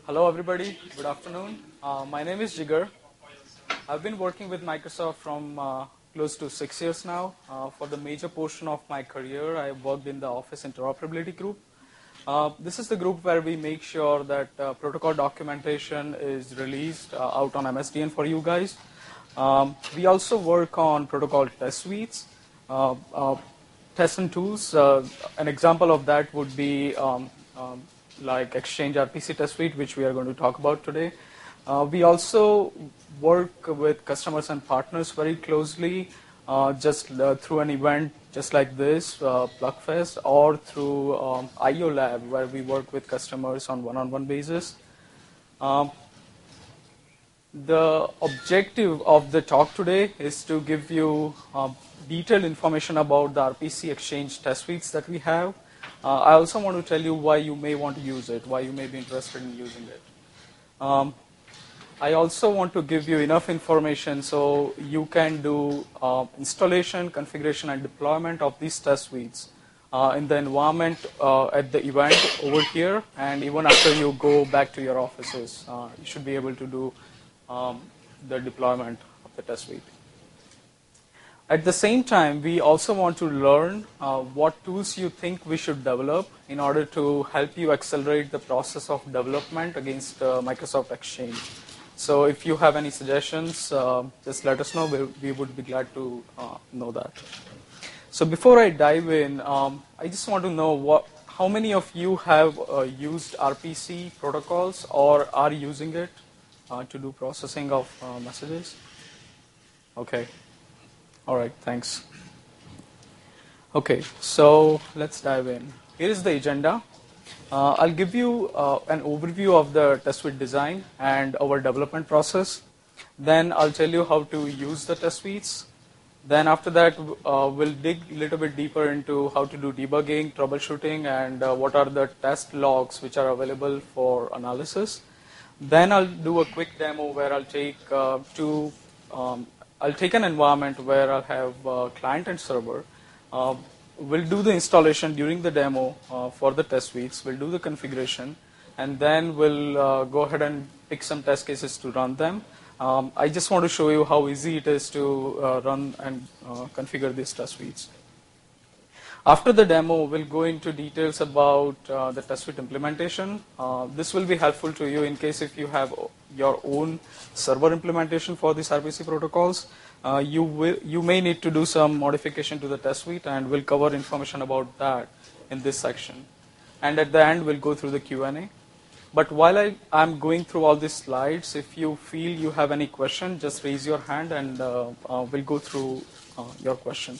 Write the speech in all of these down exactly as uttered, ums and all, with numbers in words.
Hello everybody, good afternoon. Uh, my name is Jigar. I've been working with Microsoft from uh, close to six years now. Uh, for the major portion of my career, I worked in the Office Interoperability Group. Uh, this is the group where we make sure that uh, protocol documentation is released uh, out on M S D N for you guys. Um, we also work on protocol test suites, uh, uh, tests and tools. Uh, an example of that would be um, um, like Exchange R P C test suite, which we are going to talk about today. Uh, we also work with customers and partners very closely, uh, just uh, through an event just like this, uh, PlugFest, or through um, I O Lab, where we work with customers on one-on-one basis. Um, the objective of the talk today is to give you uh, detailed information about the R P C Exchange test suites that we have. Uh, I also want to tell you why you may want to use it, why you may be interested in using it. Um, I also want to give you enough information so you can do uh, installation, configuration, and deployment of these test suites uh, in the environment uh, at the event over here, and even after you go back to your offices, uh, you should be able to do um, the deployment of the test suite. At the same time, we also want to learn uh, what tools you think we should develop in order to help you accelerate the process of development against uh, Microsoft Exchange. So if you have any suggestions, uh, just let us know. We, we would be glad to uh, know that. So before I dive in, um, I just want to know what, how many of you have uh, used R P C protocols or are using it uh, to do processing of uh, messages? Okay. All right, thanks. Okay, so let's dive in. Here is the agenda. Uh, I'll give you uh, an overview of the test suite design and our development process. Then I'll tell you how to use the test suites. Then after that, uh, we'll dig a little bit deeper into how to do debugging, troubleshooting, and uh, what are the test logs which are available for analysis. Then I'll do a quick demo where I'll take uh, two, um, I'll take an environment where I'll have uh, client and server. Uh, we'll do the installation during the demo uh, for the test suites. We'll do the configuration, and then we'll uh, go ahead and pick some test cases to run them. Um, I just want to show you how easy it is to uh, run and uh, configure these test suites. After the demo, we'll go into details about uh, the test suite implementation. Uh, this will be helpful to you in case if you have your own server implementation for these R P C protocols. Uh, you, will, you may need to do some modification to the test suite, and we'll cover information about that in this section. And at the end, we'll go through the Q and A. But while I, I'm going through all these slides, if you feel you have any question, just raise your hand and uh, uh, we'll go through uh, your question.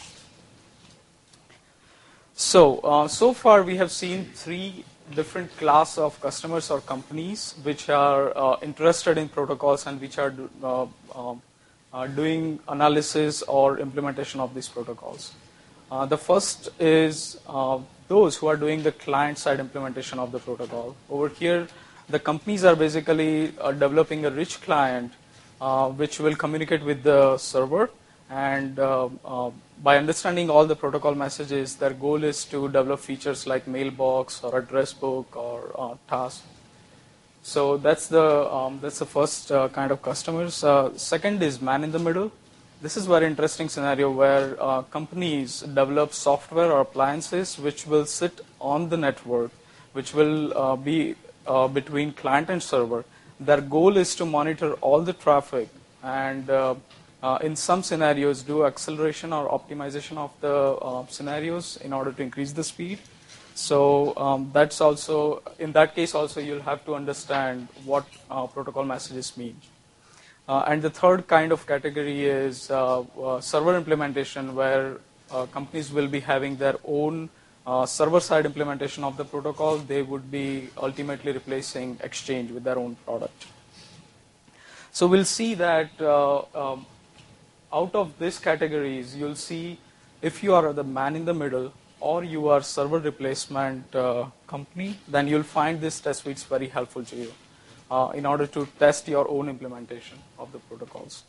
So, uh, so far we have seen three different class of customers or companies which are uh, interested in protocols and which are uh, uh, uh, doing analysis or implementation of these protocols. Uh, the first is uh, those who are doing the client-side implementation of the protocol. Over here, the companies are basically uh, developing a rich client uh, which will communicate with the server, and uh, uh, by understanding all the protocol messages, their goal is to develop features like mailbox or address book or uh, task. So that's the um, that's the first uh, kind of customers. Uh, second is man in the middle. This is a very interesting scenario where uh, companies develop software or appliances which will sit on the network, which will uh, be uh, between client and server. Their goal is to monitor all the traffic and uh, uh, in some scenarios do acceleration or optimization of the uh, scenarios in order to increase the speed. So um, that's also, in that case also you'll have to understand what uh, protocol messages mean. Uh, and the third kind of category is uh, uh, server implementation, where uh, companies will be having their own uh, server-side implementation of the protocol. They would be ultimately replacing Exchange with their own product. So we'll see that uh, um, out of these categories, you'll see if you are the man in the middle or you are server replacement uh, company, then you'll find this test suites very helpful to you. Uh, in order to test your own implementation of the protocols.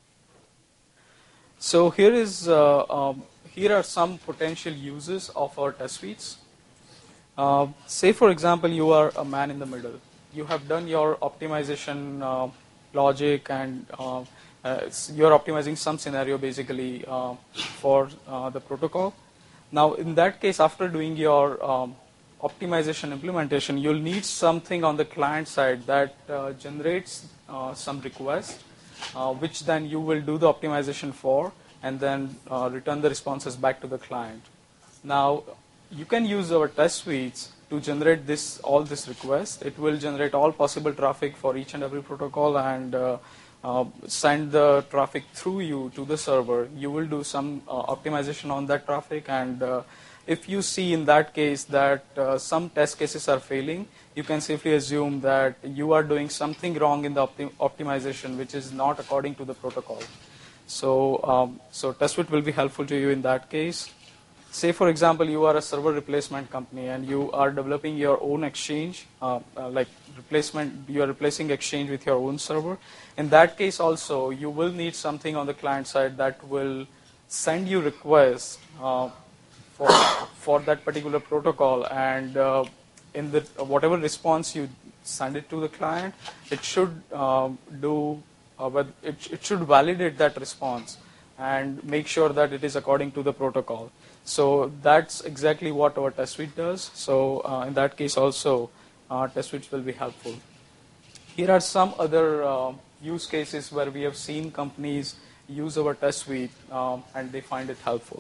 So here is uh, um, here are some potential uses of our test suites. Uh, say for example you are a man in the middle. you have done your optimization uh, logic and uh, uh, you're optimizing some scenario basically uh, for uh, the protocol. Now, in that case, after doing your um, optimization implementation, you'll need something on the client side that uh, generates uh, some request, uh, which then you will do the optimization for, and then uh, return the responses back to the client. Now, you can use our test suites to generate this all this request. It will generate all possible traffic for each and every protocol and uh, uh, send the traffic through you to the server. You will do some uh, optimization on that traffic, and uh, if you see in that case that uh, some test cases are failing, you can safely assume that you are doing something wrong in the optim optimization which is not according to the protocol. So, um, so test suite will be helpful to you in that case. Say, for example, you are a server replacement company and you are developing your own exchange, uh, uh, like replacement, you are replacing exchange with your own server. In that case also, you will need something on the client side that will send you requests uh, for, for that particular protocol, and uh, in the whatever response you send it to the client, it should uh, do, uh, it, it should validate that response and make sure that it is according to the protocol. So that's exactly what our test suite does. So uh, in that case also, uh, test suites will be helpful. Here are some other uh, use cases where we have seen companies use our test suite um, and they find it helpful.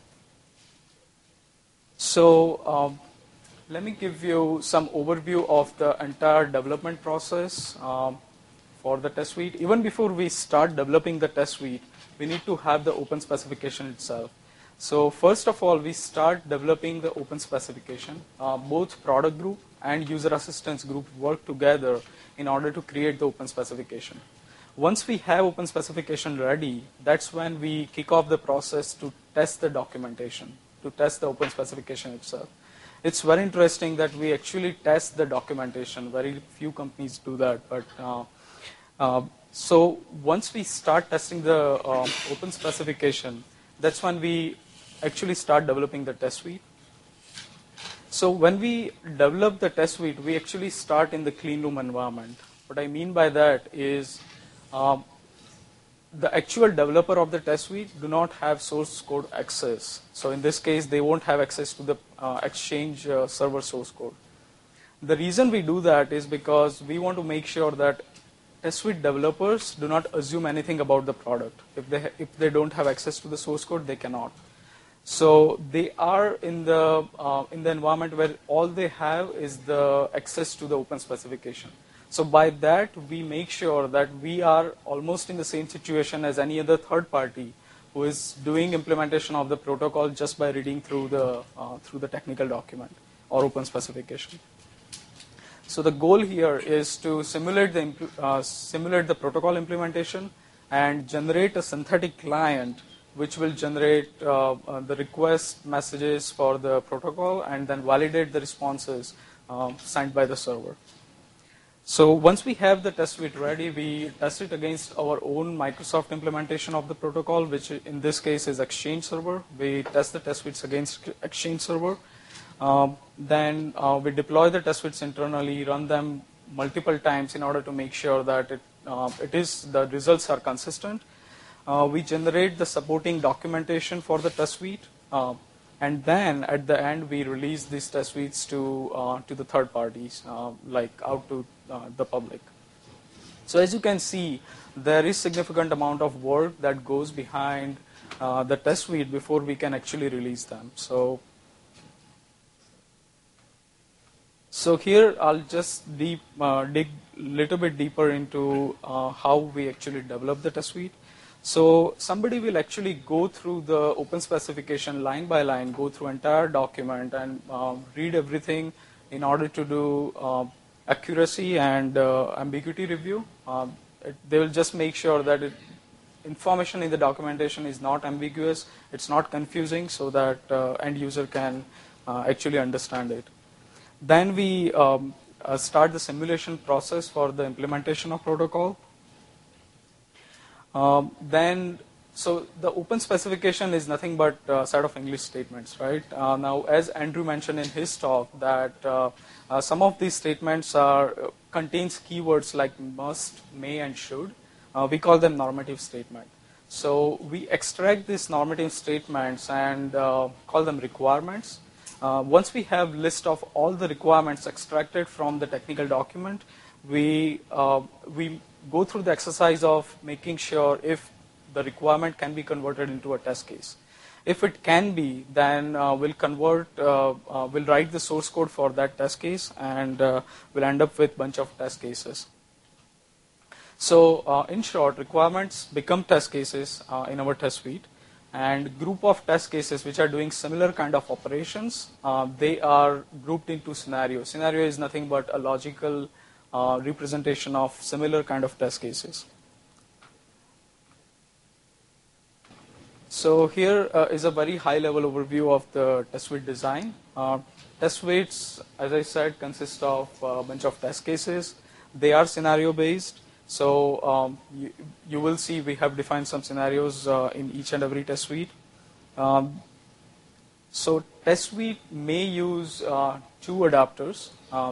So um, let me give you some overview of the entire development process um, for the test suite. Even before we start developing the test suite, we need to have the open specification itself. So first of all, we start developing the open specification. Uh, both product group and user assistance group work together in order to create the open specification. Once we have open specification ready, that's when we kick off the process to test the documentation, to test the open specification itself. It's very interesting that we actually test the documentation. Very few companies do that, but uh, uh, so once we start testing the uh, open specification, that's when we actually start developing the test suite. So when we develop the test suite, we actually start in the clean room environment. What I mean by that is um, the actual developer of the test suite do not have source code access. So in this case, they won't have access to the uh, Exchange uh, server source code. The reason we do that is because we want to make sure that test suite developers do not assume anything about the product. If they, if they don't have access to the source code, they cannot. So they are in the, uh, in the environment where all they have is the access to the open specification. So by that, we make sure that we are almost in the same situation as any other third party who is doing implementation of the protocol just by reading through the, uh, through the technical document or open specification. So the goal here is to simulate the, uh, simulate the protocol implementation and generate a synthetic client which will generate uh, uh, the request messages for the protocol and then validate the responses um, sent by the server. So once we have the test suite ready, we test it against our own Microsoft implementation of the protocol, which in this case is Exchange Server. We test the test suites against Exchange Server. Um, then uh, we deploy the test suites internally, run them multiple times in order to make sure that it, uh, it is, the results are consistent. Uh, we generate the supporting documentation for the test suite, uh, and then at the end we release these test suites to uh, to the third parties, uh, like out to uh, the public. So as you can see, there is significant amount of work that goes behind uh, the test suite before we can actually release them. So, so here I'll just deep, uh, dig a little bit deeper into uh, how we actually develop the test suite. So somebody will actually go through the open specification line by line, go through entire document and uh, read everything in order to do uh, accuracy and uh, ambiguity review. Uh, it, they will just make sure that it, information in the documentation is not ambiguous, it's not confusing, so that uh, end user can uh, actually understand it. Then we um, uh, start the simulation process for the implementation of protocol. Um, then so the open specification is nothing but a set of English statements, right? Uh, now, as Andrew mentioned in his talk, that uh, uh, some of these statements are uh, contains keywords like must, may, and should. Uh, we call them normative statement. So we extract these normative statements and uh, call them requirements. Uh, once we have list of all the requirements extracted from the technical document, we uh, we go through the exercise of making sure if the requirement can be converted into a test case. If it can be, then uh, we'll convert, uh, uh, we'll write the source code for that test case, and uh, we'll end up with a bunch of test cases. So uh, in short, requirements become test cases uh, in our test suite, and group of test cases which are doing similar kind of operations, uh, they are grouped into scenarios. Scenario is nothing but a logical uh, representation of similar kind of test cases. So here uh, is a very high level overview of the test suite design. Uh, test suites, as I said, consist of a bunch of test cases. They are scenario based. So um, you, you will see we have defined some scenarios uh, in each and every test suite. Um, so test suite may use uh, two adapters. Uh,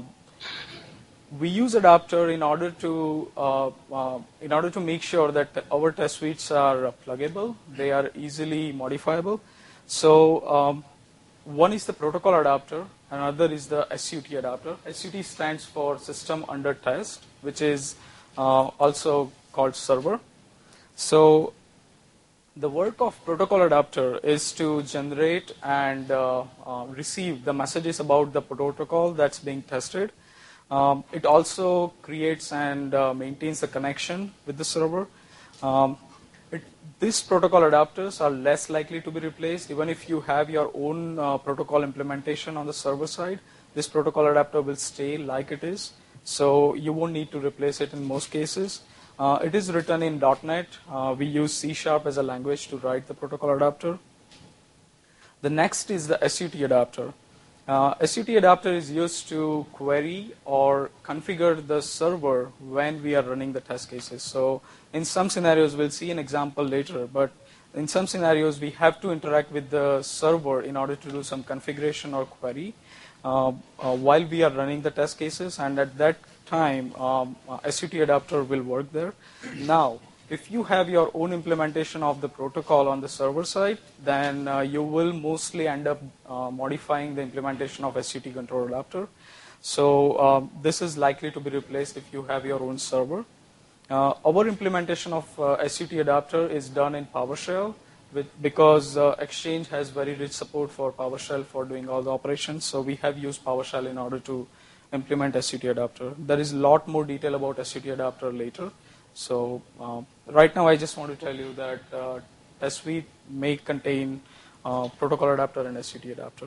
we use adapter in order to uh, uh, in order to make sure that our test suites are pluggable. They are easily modifiable. So um, one is the protocol adapter, another is the S U T adapter. S U T stands for System Under Test, which is uh, also called server. So the work of protocol adapter is to generate and uh, uh, receive the messages about the protocol that's being tested. Um, it also creates and uh, maintains a connection with the server. Um, it, these protocol adapters are less likely to be replaced. Even if you have your own uh, protocol implementation on the server side, this protocol adapter will stay like it is. So you won't need to replace it in most cases. Uh, it is written in dot net. Uh, we use C sharp as a language to write the protocol adapter. The next is the S U T adapter. Uh, S U T adapter is used to query or configure the server when we are running the test cases. So in some scenarios, we'll see an example later, but in some scenarios, we have to interact with the server in order to do some configuration or query uh, uh, while we are running the test cases, and at that time, um, uh, S U T adapter will work there. Now, if you have your own implementation of the protocol on the server side, then uh, you will mostly end up uh, modifying the implementation of S U T control adapter. So uh, this is likely to be replaced if you have your own server. Uh, our implementation of uh, S U T adapter is done in PowerShell with, because uh, Exchange has very rich support for PowerShell for doing all the operations. So we have used PowerShell in order to implement S U T adapter. There is a lot more detail about S U T adapter later. So uh, right now I just want to tell you that uh, test suite may contain uh, protocol adapter and S U T adapter.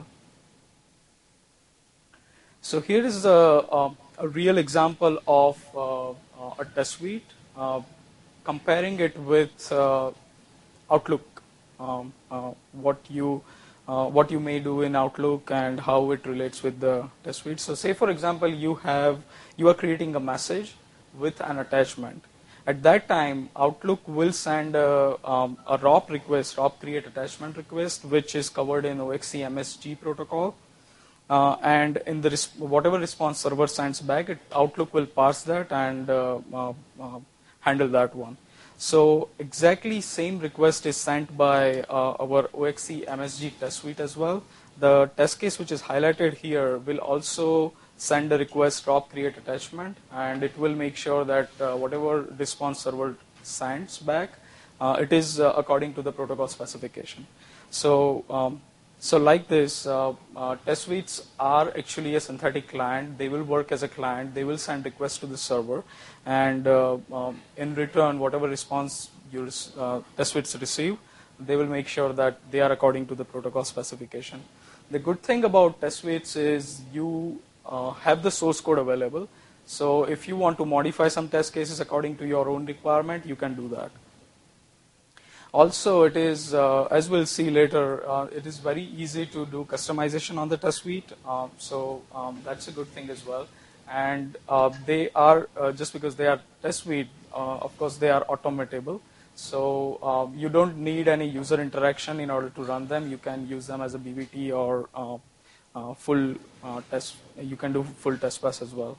So here is a, a, a real example of uh, uh, a test suite, uh, comparing it with uh, Outlook, um, uh, what you uh, what you may do in Outlook and how it relates with the test suite. So say for example you have you are creating a message with an attachment. At that time, Outlook will send a, um, a R O P request, R O P create attachment request, which is covered in O X C M S G protocol. Uh, and in the res whatever response server sends back, it, Outlook will parse that and uh, uh, uh, handle that one. So exactly same request is sent by uh, our O X C M S G test suite as well. The test case which is highlighted here will also send a request R O P create attachment, and it will make sure that uh, whatever response server sends back, uh, it is uh, according to the protocol specification. So, um, so like this, uh, uh, test suites are actually a synthetic client. They will work as a client. They will send requests to the server, and uh, um, in return, whatever response your uh, test suites receive, they will make sure that they are according to the protocol specification. The good thing about test suites is you uh, have the source code available. So if you want to modify some test cases according to your own requirement, you can do that. Also, it is, uh, as we'll see later, uh, it is very easy to do customization on the test suite. Uh, so um, that's a good thing as well. And uh, they are, uh, just because they are test suite, uh, of course, they are automatable. So um, you don't need any user interaction in order to run them. You can use them as a B B T or uh, uh, full uh, test. You can do full test bus as well.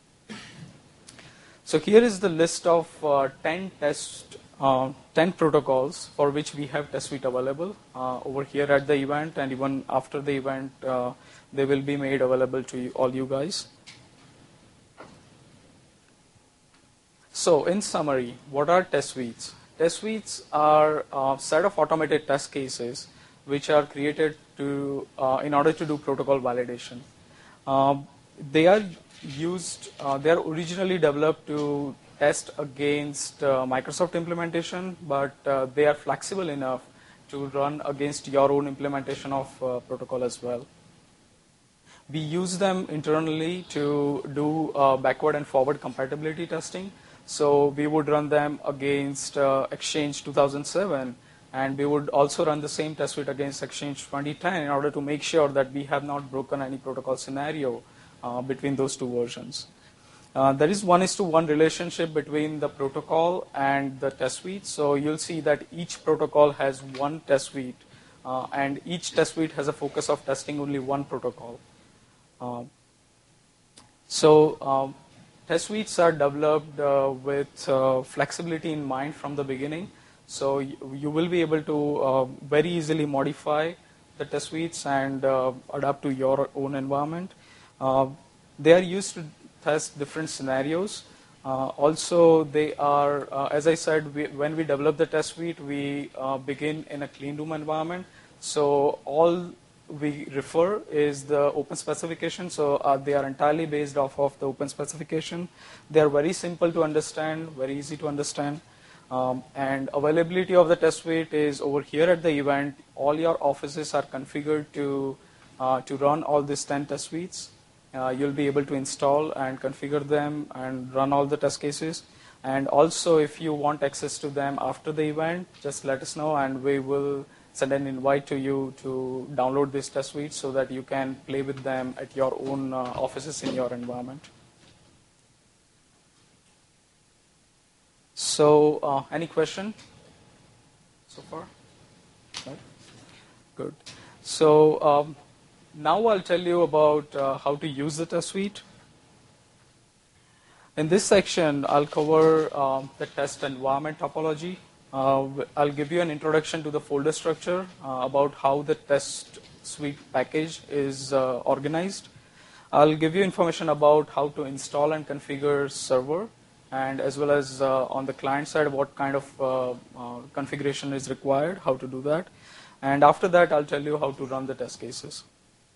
So here is the list of uh, ten test, uh, ten protocols for which we have test suite available uh, over here at the event, and even after the event, uh, they will be made available to you, all you guys. So in summary, what are test suites? Test suites are a set of automated test cases which are created to uh, in order to do protocol validation. Um, they are used, uh, they are originally developed to test against uh, Microsoft implementation, but uh, they are flexible enough to run against your own implementation of uh, protocol as well. We use them internally to do uh, backward and forward compatibility testing. So we would run them against uh, Exchange two thousand seven, and we would also run the same test suite against Exchange twenty ten in order to make sure that we have not broken any protocol scenario uh, between those two versions. Uh, there is one is to one relationship between the protocol and the test suite. So you'll see that each protocol has one test suite, uh, and each test suite has a focus of testing only one protocol. Uh, so um, test suites are developed uh, with uh, flexibility in mind from the beginning. So you, you will be able to uh, very easily modify the test suites and uh, adapt to your own environment. Uh, they are used to test different scenarios. Uh, also, they are, uh, as I said, we, when we develop the test suite, we uh, begin in a clean room environment. So all we refer is the open specification. So uh, they are entirely based off of the open specification. They are very simple to understand, very easy to understand. Um, and availability of the test suite is over here at the event. All your offices are configured to, uh, to run all these ten test suites. Uh, you'll be able to install and configure them and run all the test cases. And also, if you want access to them after the event, just let us know and we will send an invite to you to download this test suite so that you can play with them at your own uh, offices in your environment. So, uh, any question so far? No? Good. So, um, now I'll tell you about uh, how to use the test suite. In this section, I'll cover um, the test environment topology. Uh, I'll give you an introduction to the folder structure, uh, about how the test suite package is uh, organized. I'll give you information about how to install and configure server, and as well as uh, on the client side, what kind of uh, uh, configuration is required, how to do that. And after that, I'll tell you how to run the test cases.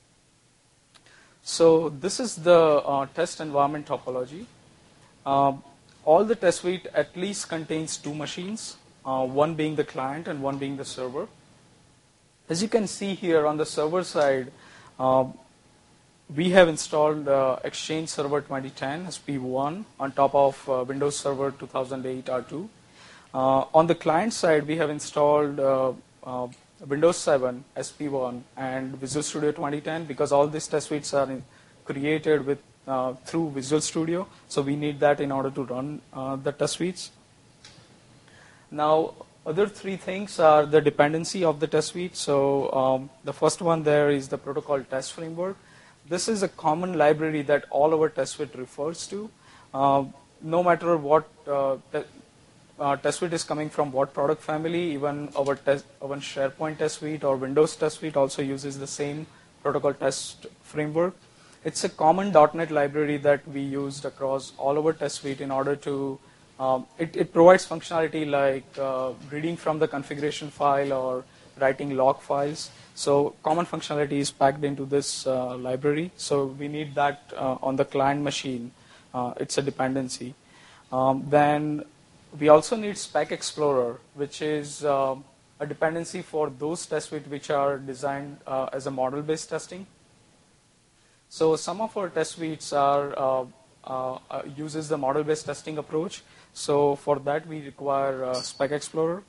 So this is the uh, test environment topology. Uh, all the test suite at least contains two machines. Uh, one being the client and one being the server. As you can see here on the server side, uh, we have installed uh, Exchange Server twenty ten S P one on top of uh, Windows Server two thousand eight R two. Uh, on the client side, we have installed uh, uh, Windows seven S P one and Visual Studio twenty ten, because all these test suites are in, created with uh, through Visual Studio. So we need that in order to run uh, the test suites. Now, other three things are the dependency of the test suite. So um, the first one there is the protocol test framework. This is a common library that all our test suite refers to. Uh, no matter what uh, te uh, test suite is coming from, what product family, even our, test, our SharePoint test suite or Windows test suite also uses the same protocol test framework. It's a common dot net library that we used across all our test suite in order to Um, it, it provides functionality like uh, reading from the configuration file or writing log files. So common functionality is packed into this uh, library. So we need that uh, on the client machine. Uh, it's a dependency. Um, then we also need Spec Explorer, which is uh, a dependency for those test suites which are designed uh, as a model-based testing. So some of our test suites are uh, uh, uh, uses the model-based testing approach. So for that, we require uh, Spec Explorer.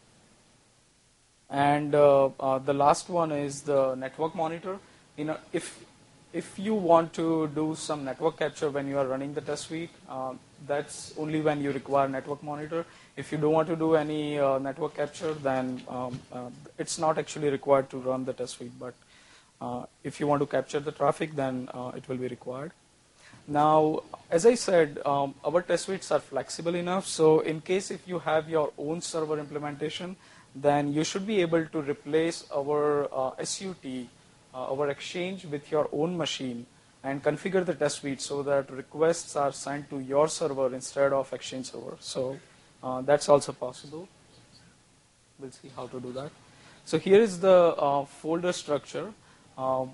And uh, uh, the last one is the network monitor. You know, if if you want to do some network capture when you are running the test suite, uh, that's only when you require network monitor. If you don't want to do any uh, network capture, then um, uh, it's not actually required to run the test suite. But uh, if you want to capture the traffic, then uh, it will be required. Now, as I said, um, our test suites are flexible enough. So in case if you have your own server implementation, then you should be able to replace our uh, S U T, uh, our exchange, with your own machine and configure the test suite so that requests are sent to your server instead of Exchange server. So uh, that's also possible. We'll see how to do that. So here is the uh, folder structure. Um,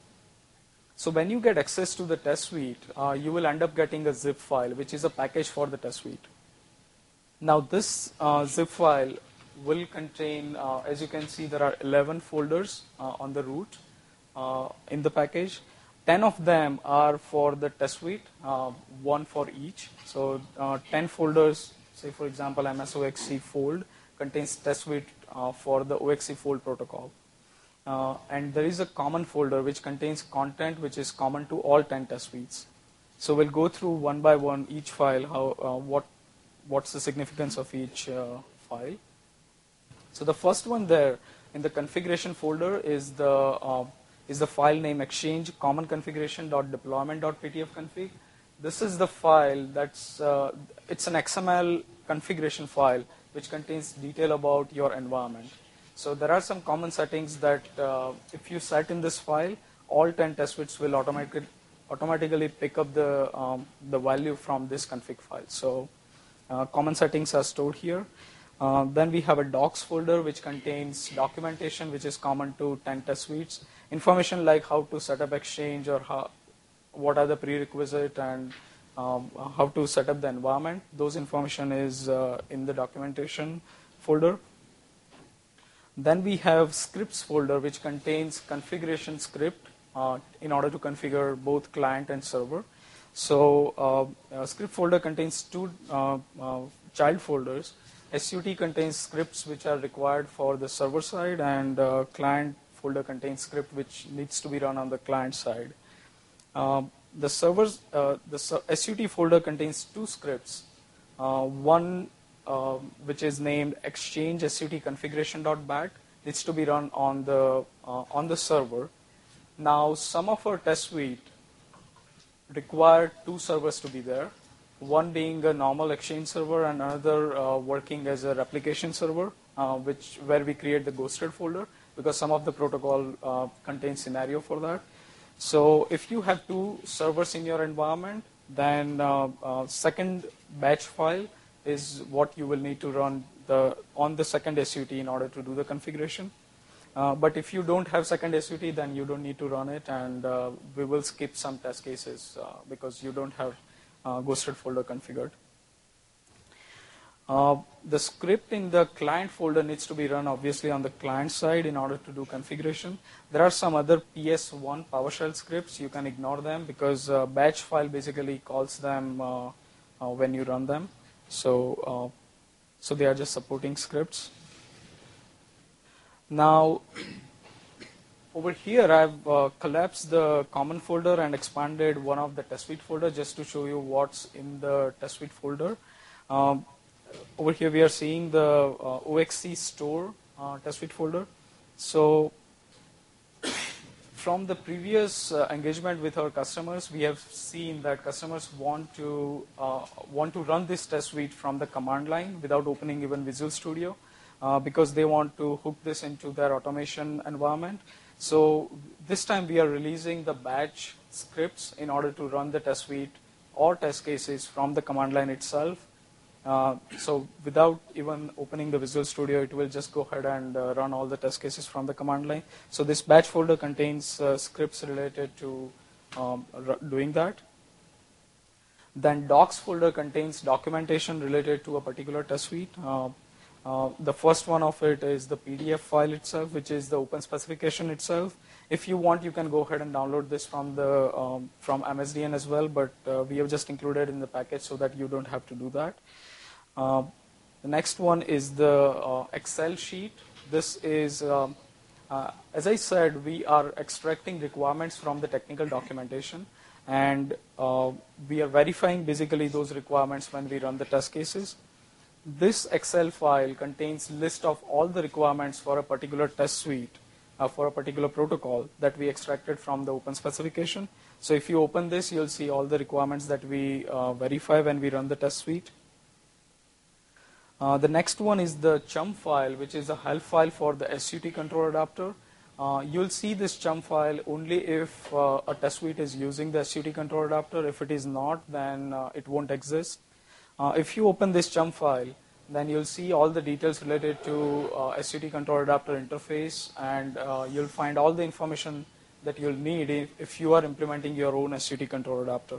So when you get access to the test suite, uh, you will end up getting a zip file, which is a package for the test suite. Now this uh, zip file will contain, uh, as you can see, there are eleven folders uh, on the root uh, in the package. ten of them are for the test suite, uh, one for each. So uh, ten folders, say for example, M S O X C fold contains test suite uh, for the O X C fold protocol. Uh, and there is a common folder which contains content which is common to all ten test suites. So we'll go through one by one each file, how, uh, what, what's the significance of each uh, file. So the first one there in the configuration folder is the, uh, is the file name exchange common configuration.deployment.ptfconfig. This is the file that's, uh, it's an X M L configuration file which contains detail about your environment. So there are some common settings that uh, if you set in this file, all ten test suites will automatically automatically pick up the um, the value from this config file. So uh, common settings are stored here. Uh, then we have a docs folder which contains documentation which is common to ten test suites. Information like how to set up Exchange or how, what are the prerequisites and um, how to set up the environment. Those information is uh, in the documentation folder. Then we have scripts folder which contains configuration script uh, in order to configure both client and server. So uh, uh, script folder contains two uh, uh, child folders. S U T contains scripts which are required for the server side, and uh, client folder contains script which needs to be run on the client side. Uh, the servers, uh, the S U T folder contains two scripts. Uh, one Uh, which is named exchange sut configuration.bat, needs to be run on the uh, on the server. Now some of our test suite require two servers to be there, one being a normal Exchange server and another uh, working as a replication server, uh, which where we create the ghosted folder because some of the protocol uh, contains scenario for that. So if you have two servers in your environment, then uh, uh, second batch file is what you will need to run the on the second S U T in order to do the configuration. Uh, but if you don't have second S U T, then you don't need to run it, and uh, we will skip some test cases uh, because you don't have uh, ghosted folder configured. Uh, the script in the client folder needs to be run obviously on the client side in order to do configuration. There are some other P S one PowerShell scripts. You can ignore them because uh, batch file basically calls them uh, uh, when you run them. So, uh, so they are just supporting scripts. Now, over here I've uh, collapsed the common folder and expanded one of the test suite folder just to show you what's in the test suite folder. Um, over here we are seeing the uh, O X C store uh, test suite folder. So, from the previous uh, engagement with our customers, we have seen that customers want to uh, want to run this test suite from the command line without opening even Visual Studio uh, because they want to hook this into their automation environment. So this time we are releasing the batch scripts in order to run the test suite or test cases from the command line itself. Uh, so without even opening the Visual Studio, it will just go ahead and uh, run all the test cases from the command line. So this batch folder contains uh, scripts related to um, doing that. Then docs folder contains documentation related to a particular test suite. Uh, uh, the first one of it is the P D F file itself, which is the open specification itself. If you want, you can go ahead and download this from the um, from M S D N as well, but uh, we have just included in the package so that you don't have to do that. Uh, the next one is the uh, Excel sheet. This is um, Uh, as I said, we are extracting requirements from the technical documentation, and uh, we are verifying basically those requirements when we run the test cases. This Excel file contains list of all the requirements for a particular test suite, uh, for a particular protocol that we extracted from the open specification. So if you open this, you'll see all the requirements that we uh, verify when we run the test suite. Uh, the next one is the chum file, which is a help file for the S U T control adapter. Uh, you'll see this chum file only if uh, a test suite is using the S U T control adapter. If it is not, then uh, it won't exist. Uh, if you open this chum file, then you'll see all the details related to uh, S U T control adapter interface, and uh, you'll find all the information that you'll need if, if you are implementing your own S U T control adapter.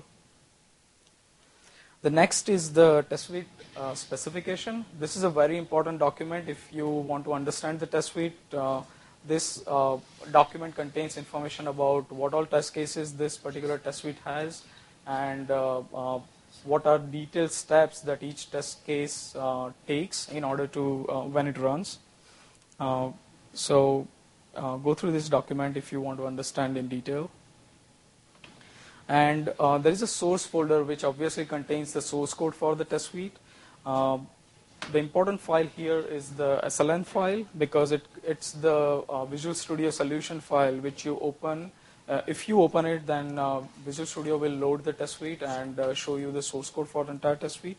The next is the test suite uh, specification. This is a very important document if you want to understand the test suite. Uh, this uh, document contains information about what all test cases this particular test suite has, and uh, uh, what are detailed steps that each test case uh, takes in order to, uh, when it runs. Uh, so uh, go through this document if you want to understand in detail. And uh, there is a source folder which obviously contains the source code for the test suite. Uh, the important file here is the S L N file, because it, it's the uh, Visual Studio solution file which you open. Uh, if you open it, then uh, Visual Studio will load the test suite and uh, show you the source code for the entire test suite.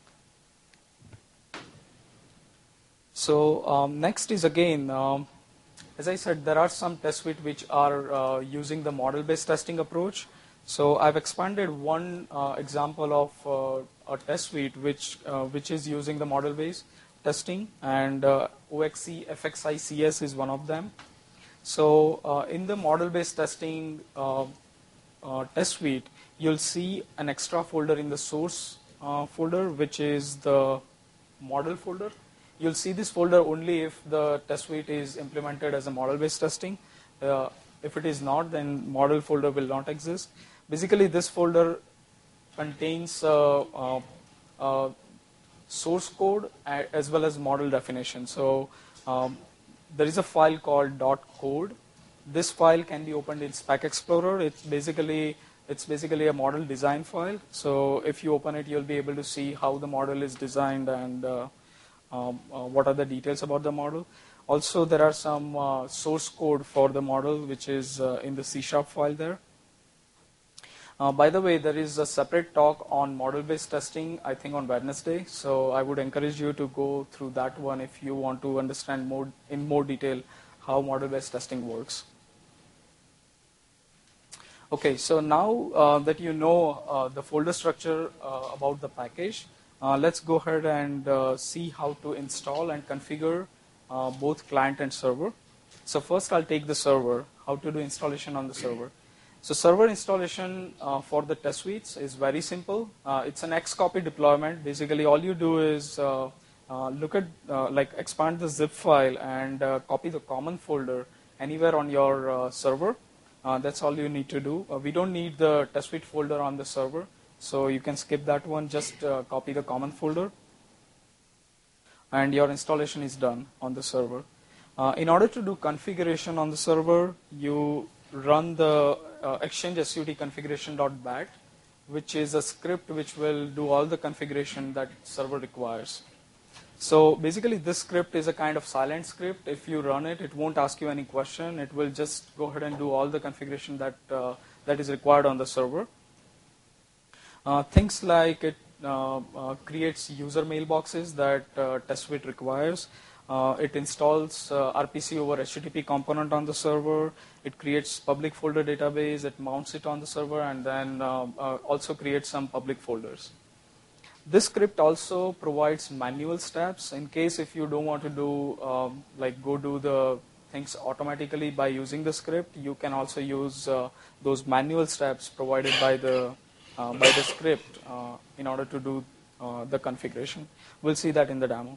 So um, next is again, um, as I said, there are some test suites which are uh, using the model-based testing approach. So I've expanded one uh, example of uh, a test suite which uh, which is using the model-based testing, and uh, O X C F X I C S is one of them. So uh, in the model-based testing uh, uh, test suite, you'll see an extra folder in the source uh, folder, which is the model folder. You'll see this folder only if the test suite is implemented as a model-based testing. Uh, if it is not, then model folder will not exist. Basically, this folder contains uh, uh, uh, source code as well as model definition. So um, there is a file called .code. This file can be opened in Spec Explorer. It's basically it's basically a model design file. So if you open it, you'll be able to see how the model is designed and uh, um, uh, what are the details about the model. Also, there are some uh, source code for the model, which is uh, in the C sharp file there. Uh, by the way, there is a separate talk on model-based testing, I think on Wednesday. So I would encourage you to go through that one if you want to understand more in more detail how model-based testing works. Okay, so now uh, that you know uh, the folder structure uh, about the package, uh, let's go ahead and uh, see how to install and configure uh, both client and server. So first I'll take the server, how to do installation on the server. So server installation uh, for the test suites is very simple. Uh, it's an Xcopy deployment. Basically, all you do is uh, uh, look at, uh, like expand the zip file and uh, copy the common folder anywhere on your uh, server. Uh, that's all you need to do. Uh, we don't need the test suite folder on the server, so you can skip that one. Just uh, copy the common folder, and your installation is done on the server. Uh, in order to do configuration on the server, you run the uh, exchange sut configuration.bat, which is a script which will do all the configuration that server requires. So basically, this script is a kind of silent script. If you run it, it won't ask you any question. It will just go ahead and do all the configuration that uh, that is required on the server. Uh, things like it uh, uh, creates user mailboxes that uh, test suite requires. Uh, it installs uh, R P C over H T T P component on the server. It creates public folder database. It mounts it on the server, and then uh, uh, also creates some public folders. This script also provides manual steps in case if you don't want to do um, like go do the things automatically by using the script. You can also use uh, those manual steps provided by the uh, by the script uh, in order to do uh, the configuration. We'll see that in the demo.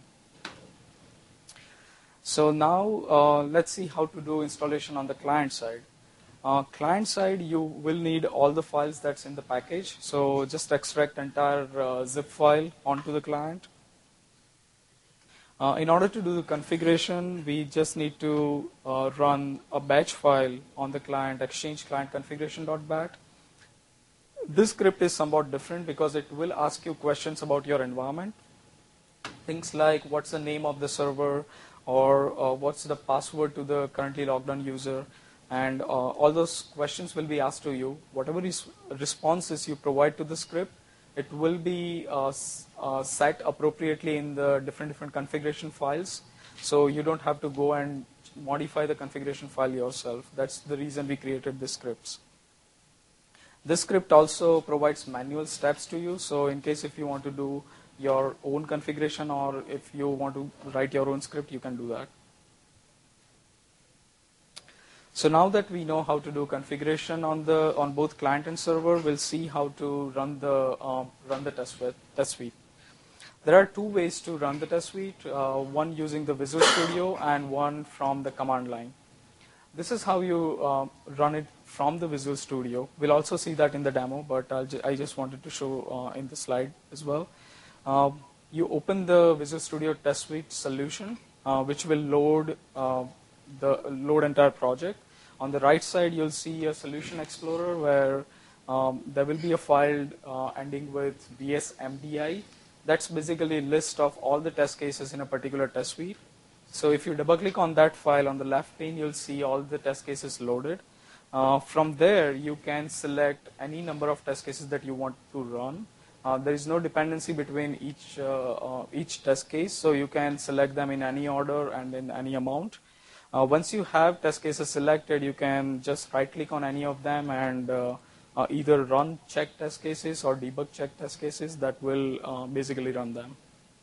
So now uh, let's see how to do installation on the client side. Uh, client side, you will need all the files that's in the package. So just extract entire uh, zip file onto the client. Uh, in order to do the configuration, we just need to uh, run a batch file on the client, exchange client configuration.bat. This script is somewhat different because it will ask you questions about your environment. Things like what's the name of the server, or uh, what's the password to the currently logged on user, and uh, all those questions will be asked to you. Whatever is responses you provide to the script, it will be uh, uh, set appropriately in the different different configuration files, so you don't have to go and modify the configuration file yourself. That's the reason we created these scripts. This script also provides manual steps to you, so in case if you want to do your own configuration, or if you want to write your own script, you can do that. So now that we know how to do configuration on the on both client and server, we'll see how to run the uh, run the test suite, test suite. There are two ways to run the test suite. Uh, one using the Visual Studio and one from the command line. This is how you uh, run it from the Visual Studio. We'll also see that in the demo, but I'll ju I just wanted to show uh, in the slide as well. Uh, you open the Visual Studio Test Suite solution, uh, which will load uh, the load entire project. On the right side, you'll see a Solution Explorer where um, there will be a file uh, ending with V S M D I. That's basically a list of all the test cases in a particular test suite. So if you double click on that file on the left pane, you'll see all the test cases loaded. Uh, from there, you can select any number of test cases that you want to run. Uh, there is no dependency between each uh, uh, each test case, so you can select them in any order and in any amount. Uh, once you have test cases selected, you can just right click on any of them and uh, uh, either run check test cases or debug check test cases. That will uh, basically run them.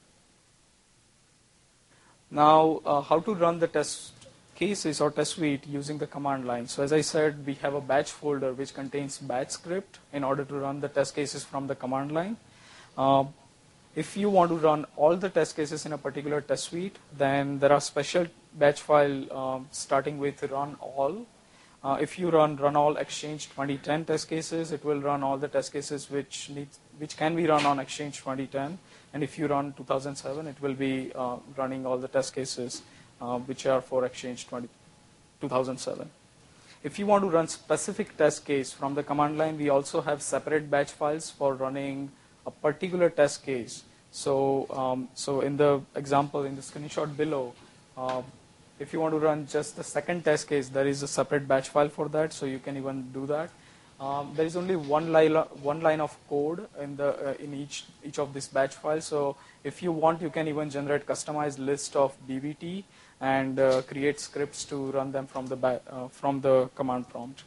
Now, uh, how to run the test cases or test suite using the command line. So as I said, we have a batch folder which contains batch script in order to run the test cases from the command line. Uh, if you want to run all the test cases in a particular test suite, then there are special batch file um, starting with run all. Uh, if you run run all Exchange twenty ten test cases, it will run all the test cases which need, which can be run on Exchange twenty ten. And if you run two thousand seven, it will be uh, running all the test cases uh, which are for Exchange two thousand seven. If you want to run specific test case from the command line, we also have separate batch files for running a particular test case. So, um, so in the example in the screenshot below, uh, if you want to run just the second test case, there is a separate batch file for that, so you can even do that. Um, there is only one line, one line of code in the uh, in each each of these batch files. So if you want, you can even generate customized list of B B T and uh, create scripts to run them from the uh, from the command prompt.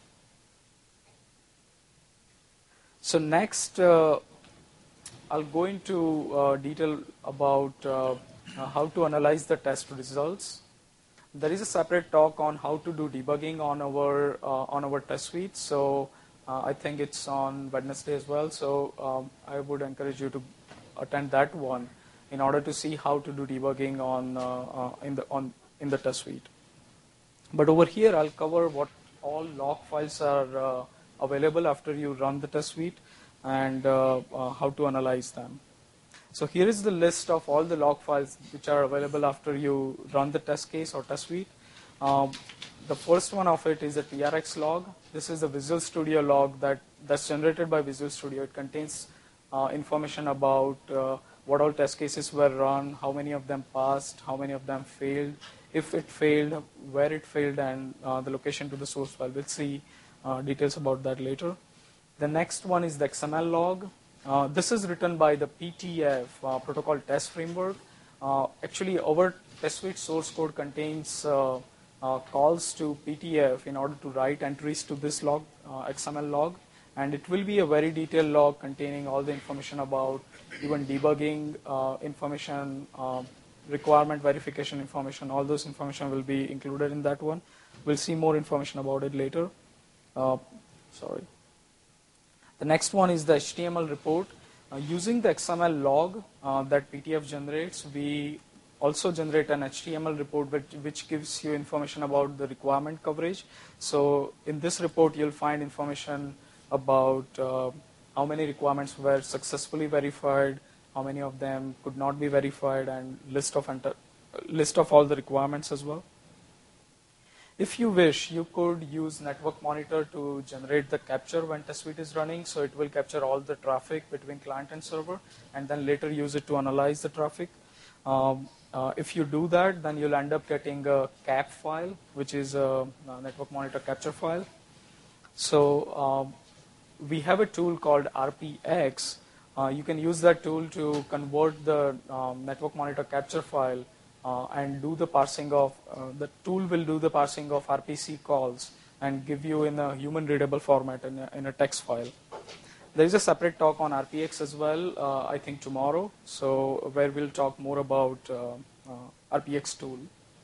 So next, uh, I'll go into uh, detail about uh, uh, how to analyze the test results. There is a separate talk on how to do debugging on our uh, on our test suite. So uh, I think it's on Wednesday as well. So um, I would encourage you to attend that one in order to see how to do debugging on uh, uh, in the on in the test suite. But over here, I'll cover what all log files are uh, available after you run the test suite and uh, uh, how to analyze them. So here is the list of all the log files which are available after you run the test case or test suite. Um, the first one of it is a T R X log. This is a Visual Studio log that, that's generated by Visual Studio. It contains uh, information about uh, what all test cases were run, how many of them passed, how many of them failed, if it failed, where it failed, and uh, the location to the source file. We'll see uh, details about that later. The next one is the X M L log. Uh, this is written by the P T F, uh, Protocol Test Framework. Uh, actually, our test suite source code contains uh, uh, calls to P T F in order to write entries to this log, uh, X M L log. And it will be a very detailed log containing all the information about even debugging uh, information, uh, requirement verification information. All those information will be included in that one. We'll see more information about it later. Uh, sorry. The next one is the H T M L report. Uh, using the X M L log uh, that P T F generates, we also generate an H T M L report which, which gives you information about the requirement coverage. So in this report, you'll find information about uh, how many requirements were successfully verified, how many of them could not be verified, and list of list of all the requirements as well. If you wish, you could use Network Monitor to generate the capture when test suite is running. So it will capture all the traffic between client and server, and then later use it to analyze the traffic. Um, uh, if you do that, then you'll end up getting a cap file, which is a, a Network Monitor capture file. So um, we have a tool called R P X. Uh, you can use that tool to convert the um, Network Monitor capture file uh, and do the parsing of, uh, the tool will do the parsing of R P C calls and give you in a human readable format in a, in a text file. There is a separate talk on R P X as well, uh, I think tomorrow, so where we'll talk more about uh, uh, R P X tool.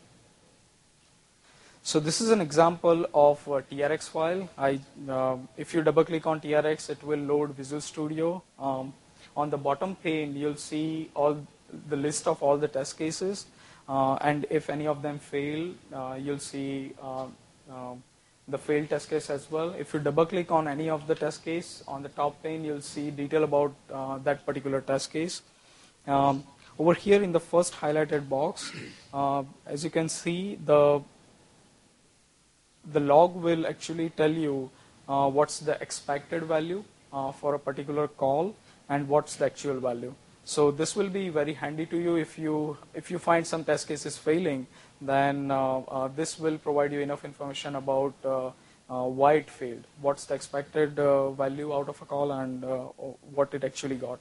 So this is an example of a T R X file. I, uh, if you double click on T R X, it will load Visual Studio. Um, on the bottom pane, you'll see all the list of all the test cases. Uh, and if any of them fail, uh, you'll see uh, uh, the failed test case as well. If you double click on any of the test case, on the top pane, you'll see detail about uh, that particular test case. Um, over here in the first highlighted box, uh, as you can see, the the log will actually tell you uh, what's the expected value uh, for a particular call and what's the actual value. So this will be very handy to you if you if you find some test cases failing, then uh, uh, this will provide you enough information about uh, uh, why it failed, what's the expected uh, value out of a call, and uh, what it actually got.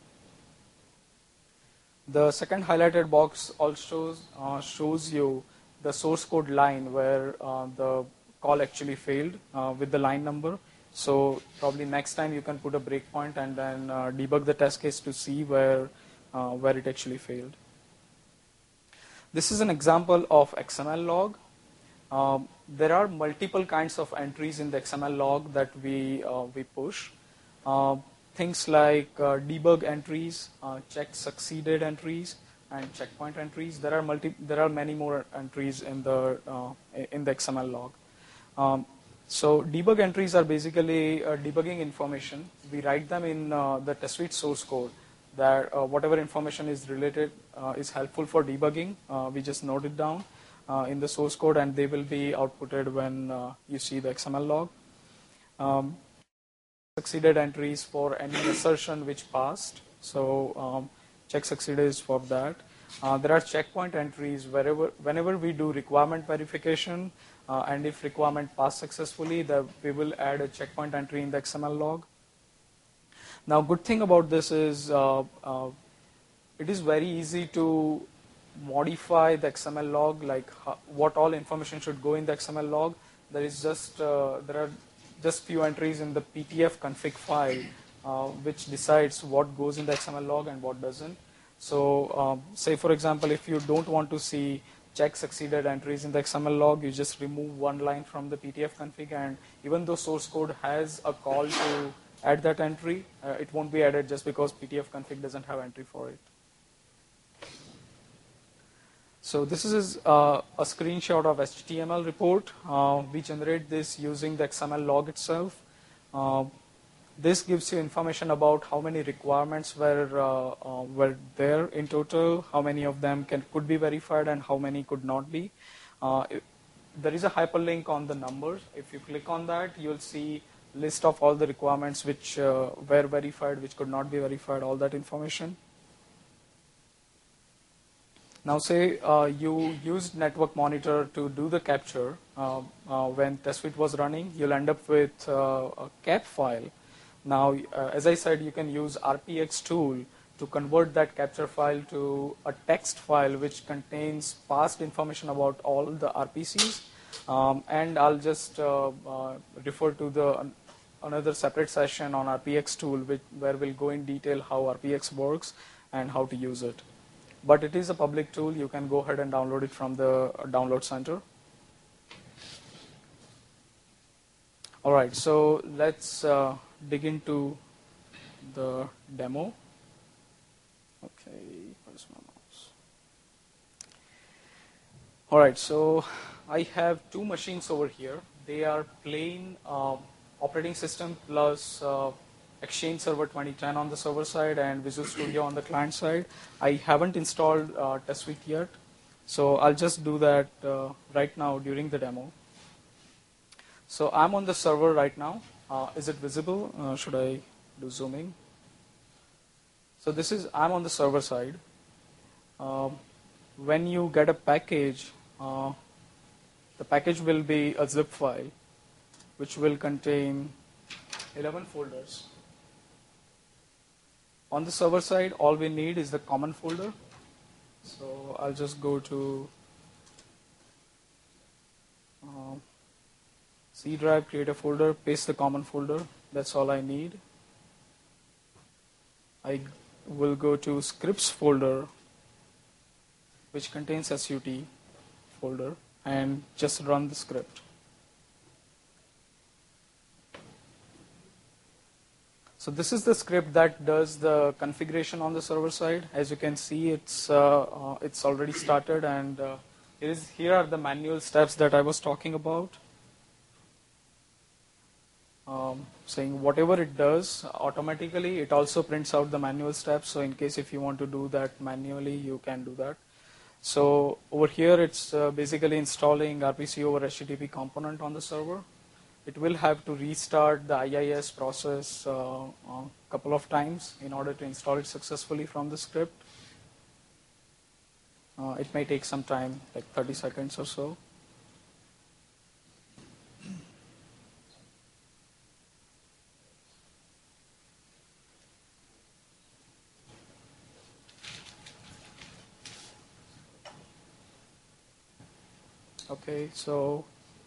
The second highlighted box also uh, shows you the source code line where uh, the call actually failed uh, with the line number. So probably next time you can put a breakpoint and then uh, debug the test case to see where uh, where it actually failed. This is an example of X M L log. Um, there are multiple kinds of entries in the X M L log that we uh, we push. Uh, things like uh, debug entries, uh, check succeeded entries, and checkpoint entries. There are multi there are many more entries in the uh, in the X M L log. Um, so debug entries are basically uh, debugging information. We write them in uh, the test suite source code that uh, whatever information is related uh, is helpful for debugging. Uh, we just note it down uh, in the source code, and they will be outputted when uh, you see the X M L log. Um, succeeded entries for any assertion which passed. So um, check succeeded is for that. Uh, there are checkpoint entries wherever, whenever we do requirement verification, uh, and if requirement passed successfully, the, we will add a checkpoint entry in the X M L log. Now, good thing about this is uh, uh, it is very easy to modify the X M L log, like how, what all information should go in the X M L log. There is just uh, there are just few entries in the P T F config file uh, which decides what goes in the X M L log and what doesn't. So um, say for example, if you don't want to see check succeeded entries in the X M L log, you just remove one line from the P T F config, and even though source code has a call to add that entry, uh, it won't be added just because P T F config doesn't have entry for it. So this is uh, a screenshot of H T M L report. Uh, we generate this using the X M L log itself. Uh, This gives you information about how many requirements were uh, uh, were there in total, how many of them can could be verified, and how many could not be. Uh, it, there is a hyperlink on the numbers. If you click on that, you'll see list of all the requirements which uh, were verified, which could not be verified, all that information. Now say uh, you used Network Monitor to do the capture uh, uh, when test suite was running, you'll end up with uh, a cap file. Now, uh, as I said, you can use R P X tool to convert that capture file to a text file which contains past information about all the R P Cs. Um, and I'll just uh, uh, refer to the uh, another separate session on R P X tool which, where we'll go in detail how R P X works and how to use it. But it is a public tool. You can go ahead and download it from the download center. All right, so let's uh, dig into the demo. Okay, where's my mouse? All right, so I have two machines over here. They are plain uh, operating system plus uh, Exchange Server twenty ten on the server side and Visual Studio on the client side. I haven't installed uh, Test Suite yet. So I'll just do that uh, right now during the demo. So I'm on the server right now. Uh, is it visible? Uh, should I do zooming? So this is, I'm on the server side. Um, when you get a package, uh, the package will be a zip file which will contain eleven folders. On the server side, all we need is the common folder. So I'll just go to uh, C drive, create a folder, paste the common folder. That's all I need. I will go to scripts folder, which contains S U T folder, and just run the script. So this is the script that does the configuration on the server side. As you can see, it's uh, uh, it's already started, and uh, it is, here are the manual steps that I was talking about. Um, saying whatever it does automatically, it also prints out the manual steps. So in case if you want to do that manually, you can do that. So over here, it's uh, basically installing R P C over H T T P component on the server. It will have to restart the I I S process a uh, uh, couple of times in order to install it successfully from the script. Uh, it may take some time, like thirty seconds or so. Okay, so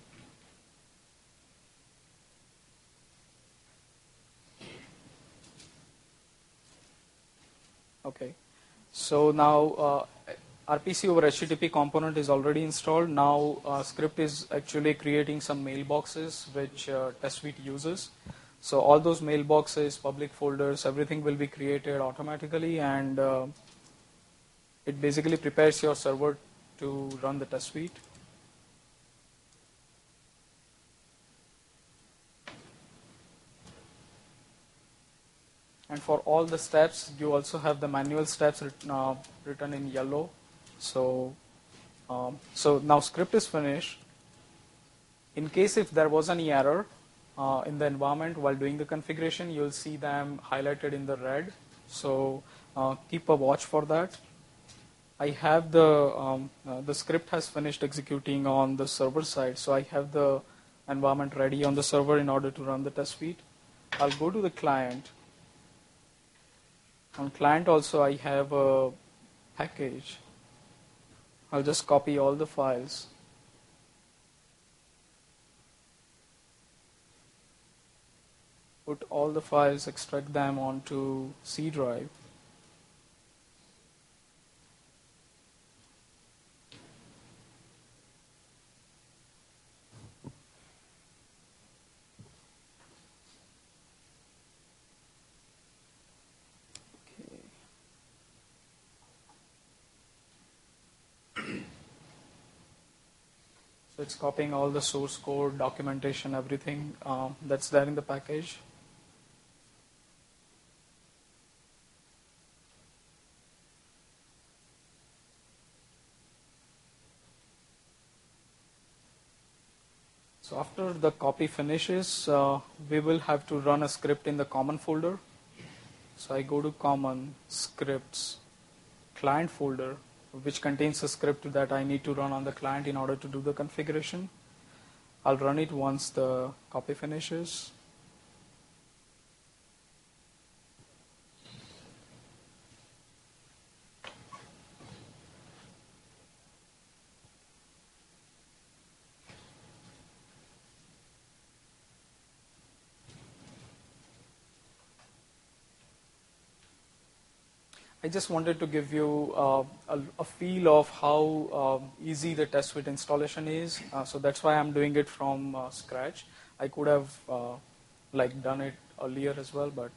okay, so now uh, R P C over H T T P component is already installed. Now uh, script is actually creating some mailboxes which uh, test suite uses. So all those mailboxes, public folders, everything will be created automatically, and uh, it basically prepares your server to run the test suite. And for all the steps, you also have the manual steps written, uh, written in yellow. So, um, so now script is finished. In case if there was any error uh, in the environment while doing the configuration, you'll see them highlighted in the red. So uh, keep a watch for that. I have the, um, uh, the script has finished executing on the server side. So I have the environment ready on the server in order to run the test suite. I'll go to the client. On client also I have a package. I'll just copy all the files. Put all the files, extract them onto C drive. So it's copying all the source code, documentation, everything uh, that's there in the package. So after the copy finishes, uh, we will have to run a script in the common folder. So I go to common, scripts, client folder, which contains a script that I need to run on the client in order to do the configuration. I'll run it once the copy finishes. I just wanted to give you uh, a, a feel of how uh, easy the test suite installation is. Uh, so that's why I'm doing it from uh, scratch. I could have uh, like done it earlier as well, but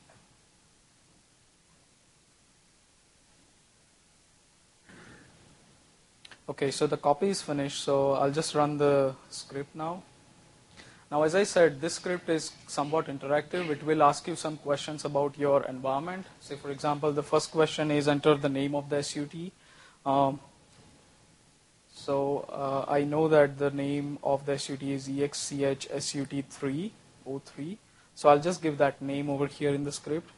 okay. So the copy is finished. So I'll just run the script now. Now, as I said, this script is somewhat interactive. It will ask you some questions about your environment. Say, for example, the first question is enter the name of the S U T. Um, So uh, I know that the name of the S U T is E X C H S U T three oh three. So I'll just give that name over here in the script.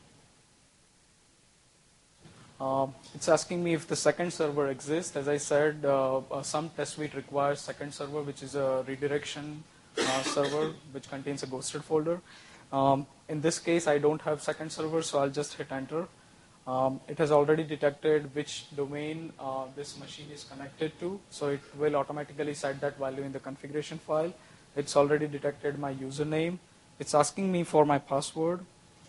Um, it's asking me if the second server exists. As I said, uh, uh, some test suite requires second server, which is a redirection uh, server, which contains a ghosted folder. Um, in this case, I don't have second server, so I'll just hit enter. Um, it has already detected which domain uh, this machine is connected to, so it will automatically set that value in the configuration file. It's already detected my username. It's asking me for my password.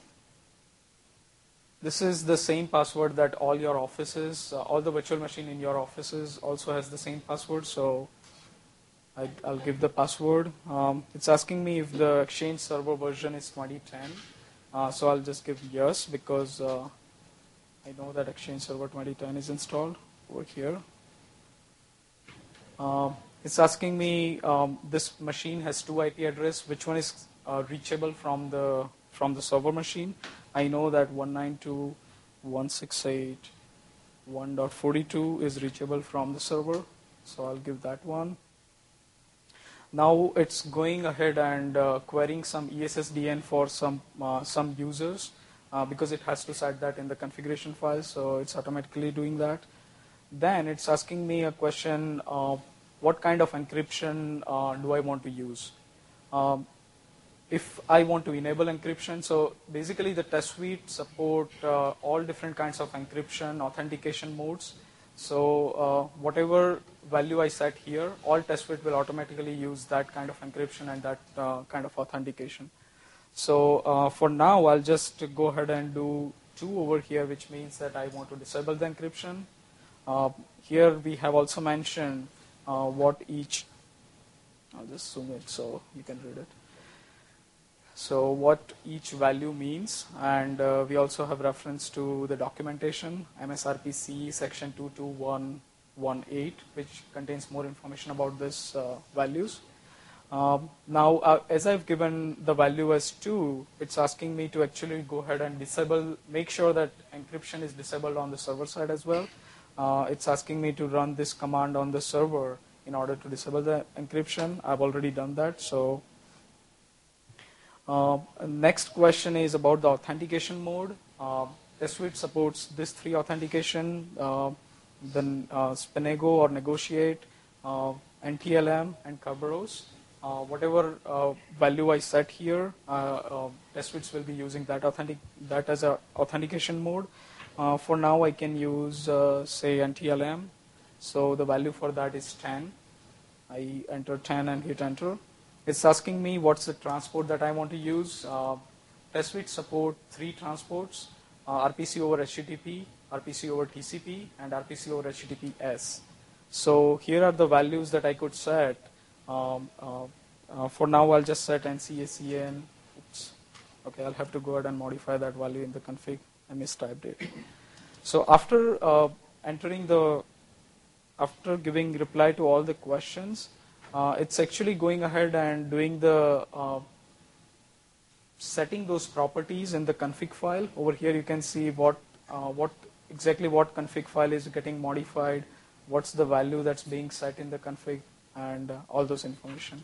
This is the same password that all your offices, uh, all the virtual machine in your offices also has the same password, so I, I'll give the password. Um, it's asking me if the Exchange server version is twenty ten, uh, so I'll just give yes because uh, I know that Exchange Server twenty ten is installed over here. Um, it's asking me um, this machine has two I P address. Which one is uh, reachable from the from the server machine? I know that one ninety-two dot one sixty-eight dot one dot forty-two is reachable from the server, so I'll give that one. Now it's going ahead and uh, querying some E S S D N for some uh, some users uh, because it has to set that in the configuration file, so it's automatically doing that. Then it's asking me a question of what kind of encryption uh, do I want to use. Um, if I want to enable encryption, so basically the test suite support uh, all different kinds of encryption authentication modes. So uh, whatever value I set here, all test suite will automatically use that kind of encryption and that uh, kind of authentication. So uh, for now, I'll just go ahead and do two over here, which means that I want to disable the encryption. Uh, here we have also mentioned uh, what each, I'll just zoom it so you can read it. So what each value means, and uh, we also have reference to the documentation, M S R P C section two two one one eight, which contains more information about these uh, values. Um, now, uh, as I've given the value as two, it's asking me to actually go ahead and disable, make sure that encryption is disabled on the server side as well. Uh, it's asking me to run this command on the server in order to disable the encryption. I've already done that. So uh, next question is about the authentication mode. Uh, Test Suite supports this three authentication, uh, then uh, Spinego or Negotiate, uh, N T L M, and Kerberos. Uh, whatever uh, value I set here, uh, uh, Test Suites will be using that authentic that as a authentication mode. Uh, for now, I can use uh, say N T L M. So the value for that is ten. I enter ten and hit enter. It's asking me what's the transport that I want to use. Uh, Test Suite support three transports: uh, R P C over H T T P, R P C over T C P, and R P C over H T T P S. So here are the values that I could set. Um, uh, uh, for now, I'll just set N C A C N. Oops. Okay, I'll have to go ahead and modify that value in the config. I mistyped it. So after uh, entering the, after giving reply to all the questions, uh, it's actually going ahead and doing the uh, setting those properties in the config file. Over here, you can see what uh, what exactly what config file is getting modified, what's the value that's being set in the config, and uh, all those information.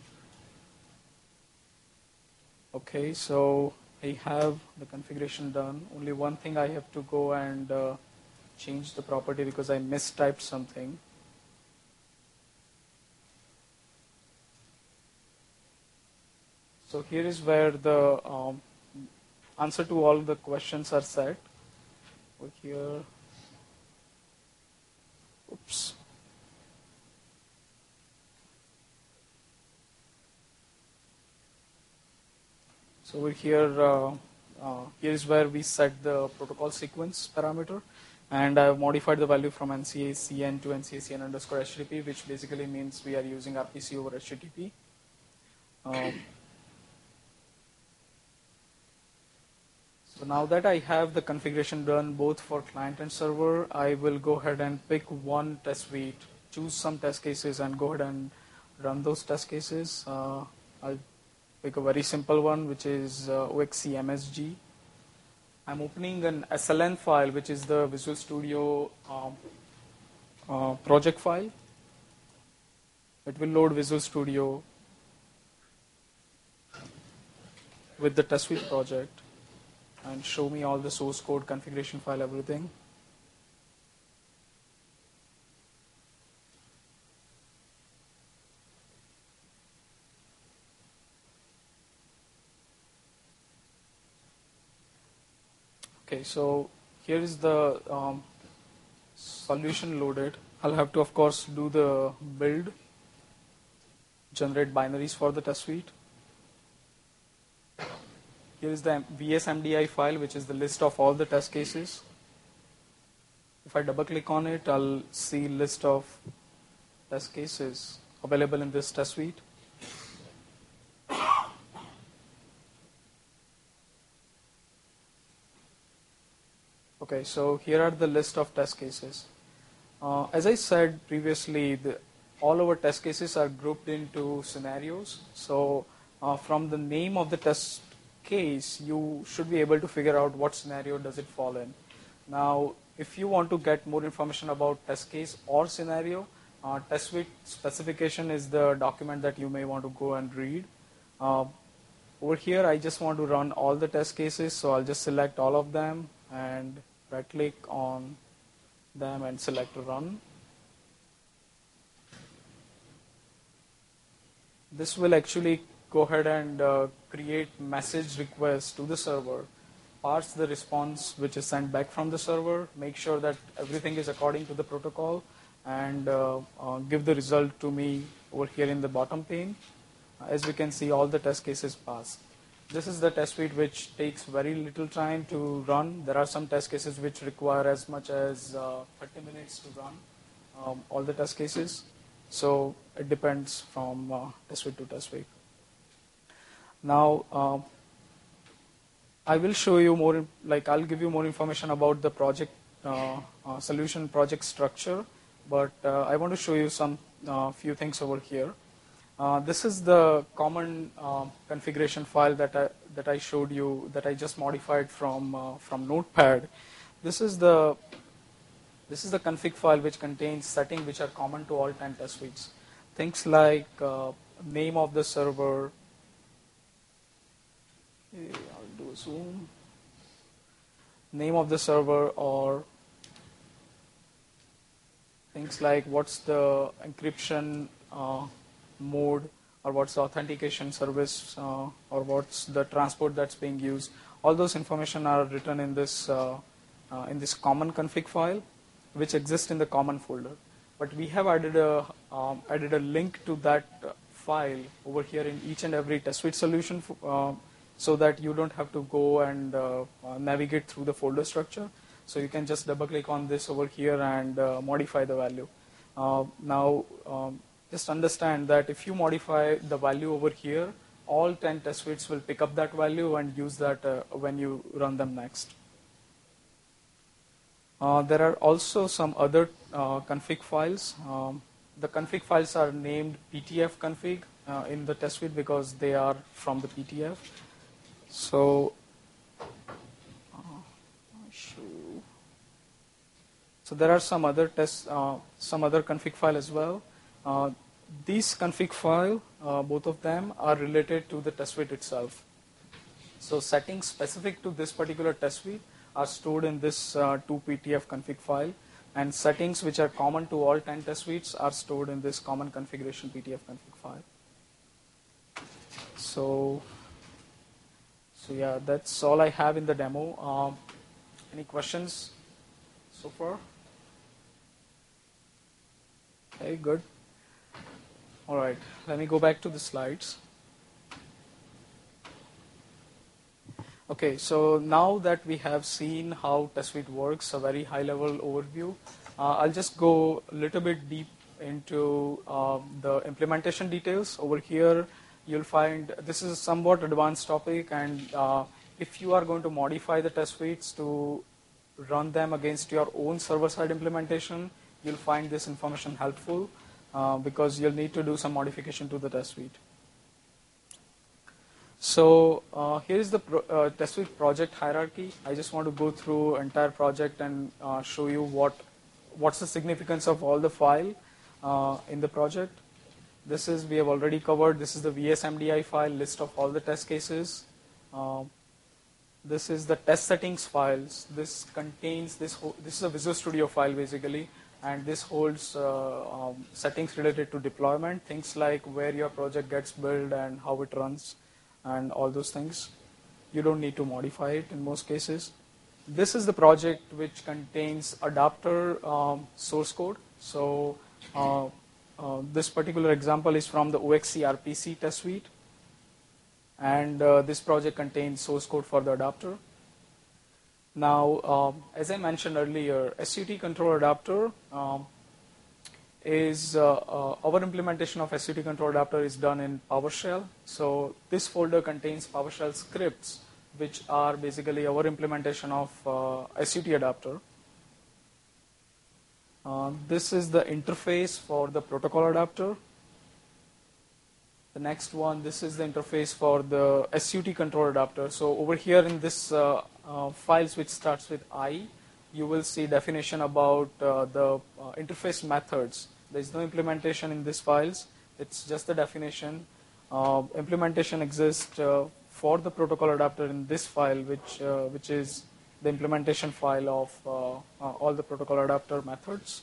Okay, so I have the configuration done. Only one thing I have to go and uh, change the property because I mistyped something. So here is where the um, answer to all the questions are set. Over here. Oops. So over here, uh, uh, here is where we set the protocol sequence parameter, and I have modified the value from N C A C N to N C A C N underscore H T T P, which basically means we are using R P C over H T T P. Um, so now that I have the configuration done both for client and server, I will go ahead and pick one test suite, choose some test cases, and go ahead and run those test cases. Uh, I'll pick a very simple one, which is uh, O X C M S G. I'm opening an S L N file, which is the Visual Studio um, uh, project file. It will load Visual Studio with the test suite project and show me all the source code, configuration file, everything. Okay, so here is the um, solution loaded. I'll have to, of course, do the build, generate binaries for the test suite. Here is the V S M D I file, which is the list of all the test cases. If I double click on it, I'll see list of test cases available in this test suite. Okay, so here are the list of test cases. Uh, as I said previously, the, all our test cases are grouped into scenarios. So uh, from the name of the test case, you should be able to figure out what scenario does it fall in. Now, if you want to get more information about test case or scenario, uh, test suite specification is the document that you may want to go and read. Uh, over here, I just want to run all the test cases, so I'll just select all of them and right click on them and select run. This will actually go ahead and uh, create message requests to the server, parse the response which is sent back from the server, make sure that everything is according to the protocol, and uh, uh, give the result to me over here in the bottom pane. As we can see, all the test cases pass. This is the test suite which takes very little time to run. There are some test cases which require as much as uh, thirty minutes to run um, all the test cases. So it depends from uh, test suite to test suite. Now, uh, I will show you more, like I'll give you more information about the project uh, uh, solution project structure, but uh, I want to show you some uh, few things over here. Uh, this is the common uh, configuration file that I, that I showed you, that I just modified from uh, from Notepad. This is the this is the config file which contains settings which are common to all ten test suites. Things like uh, name of the server. I'll do a zoom. Name of the server, or things like what's the encryption uh, mode, or what's the authentication service, uh, or what's the transport that's being used. All those information are written in this uh, uh, in this common config file, which exists in the common folder. But we have added a um, added a link to that file over here in each and every test suite solution, uh, so that you don't have to go and uh, uh, navigate through the folder structure. So you can just double click on this over here and uh, modify the value. Uh, now. Um, Just understand that if you modify the value over here, all ten test suites will pick up that value and use that uh, when you run them next. Uh, there are also some other uh, config files. Um, the config files are named P T F config uh, in the test suite because they are from the P T F. So, uh, so there are some other tests, uh, some other config file as well. Uh, these config file, uh, both of them are related to the test suite itself. So settings specific to this particular test suite are stored in this uh, two P T F config file, and settings which are common to all ten test suites are stored in this common configuration P T F config file. So, so yeah, that's all I have in the demo. Um, any questions so far? Okay, good. All right, let me go back to the slides. Okay, so now that we have seen how test suite works, a very high level overview, uh, I'll just go a little bit deep into uh, the implementation details. Over here, you'll find this is a somewhat advanced topic, and uh, if you are going to modify the test suites to run them against your own server-side implementation, you'll find this information helpful. Uh, because you'll need to do some modification to the test suite. So uh, here is the pro uh, test suite project hierarchy. I just want to go through entire project and uh, show you what what's the significance of all the file uh, in the project. This is, we have already covered, this is the V S M D I file, list of all the test cases. Um, this is the test settings files. This contains, this, this is a Visual Studio file basically, and this holds uh, um, settings related to deployment, things like where your project gets built and how it runs and all those things. You don't need to modify it in most cases. This is the project which contains adapter um, source code. So uh, uh, this particular example is from the O X C R P C test suite. And uh, this project contains source code for the adapter. Now, um, as I mentioned earlier, S U T control adapter um, is, uh, uh, our implementation of S U T control adapter is done in PowerShell. So this folder contains PowerShell scripts, which are basically our implementation of uh, S U T adapter. Uh, this is the interface for the protocol adapter. The next one, this is the interface for the S U T control adapter. So over here in this uh, uh, files which starts with I, you will see definition about uh, the uh, interface methods. There is no implementation in these files. It's just the definition. Uh, implementation exists uh, for the protocol adapter in this file, which uh, which is the implementation file of uh, uh, all the protocol adapter methods.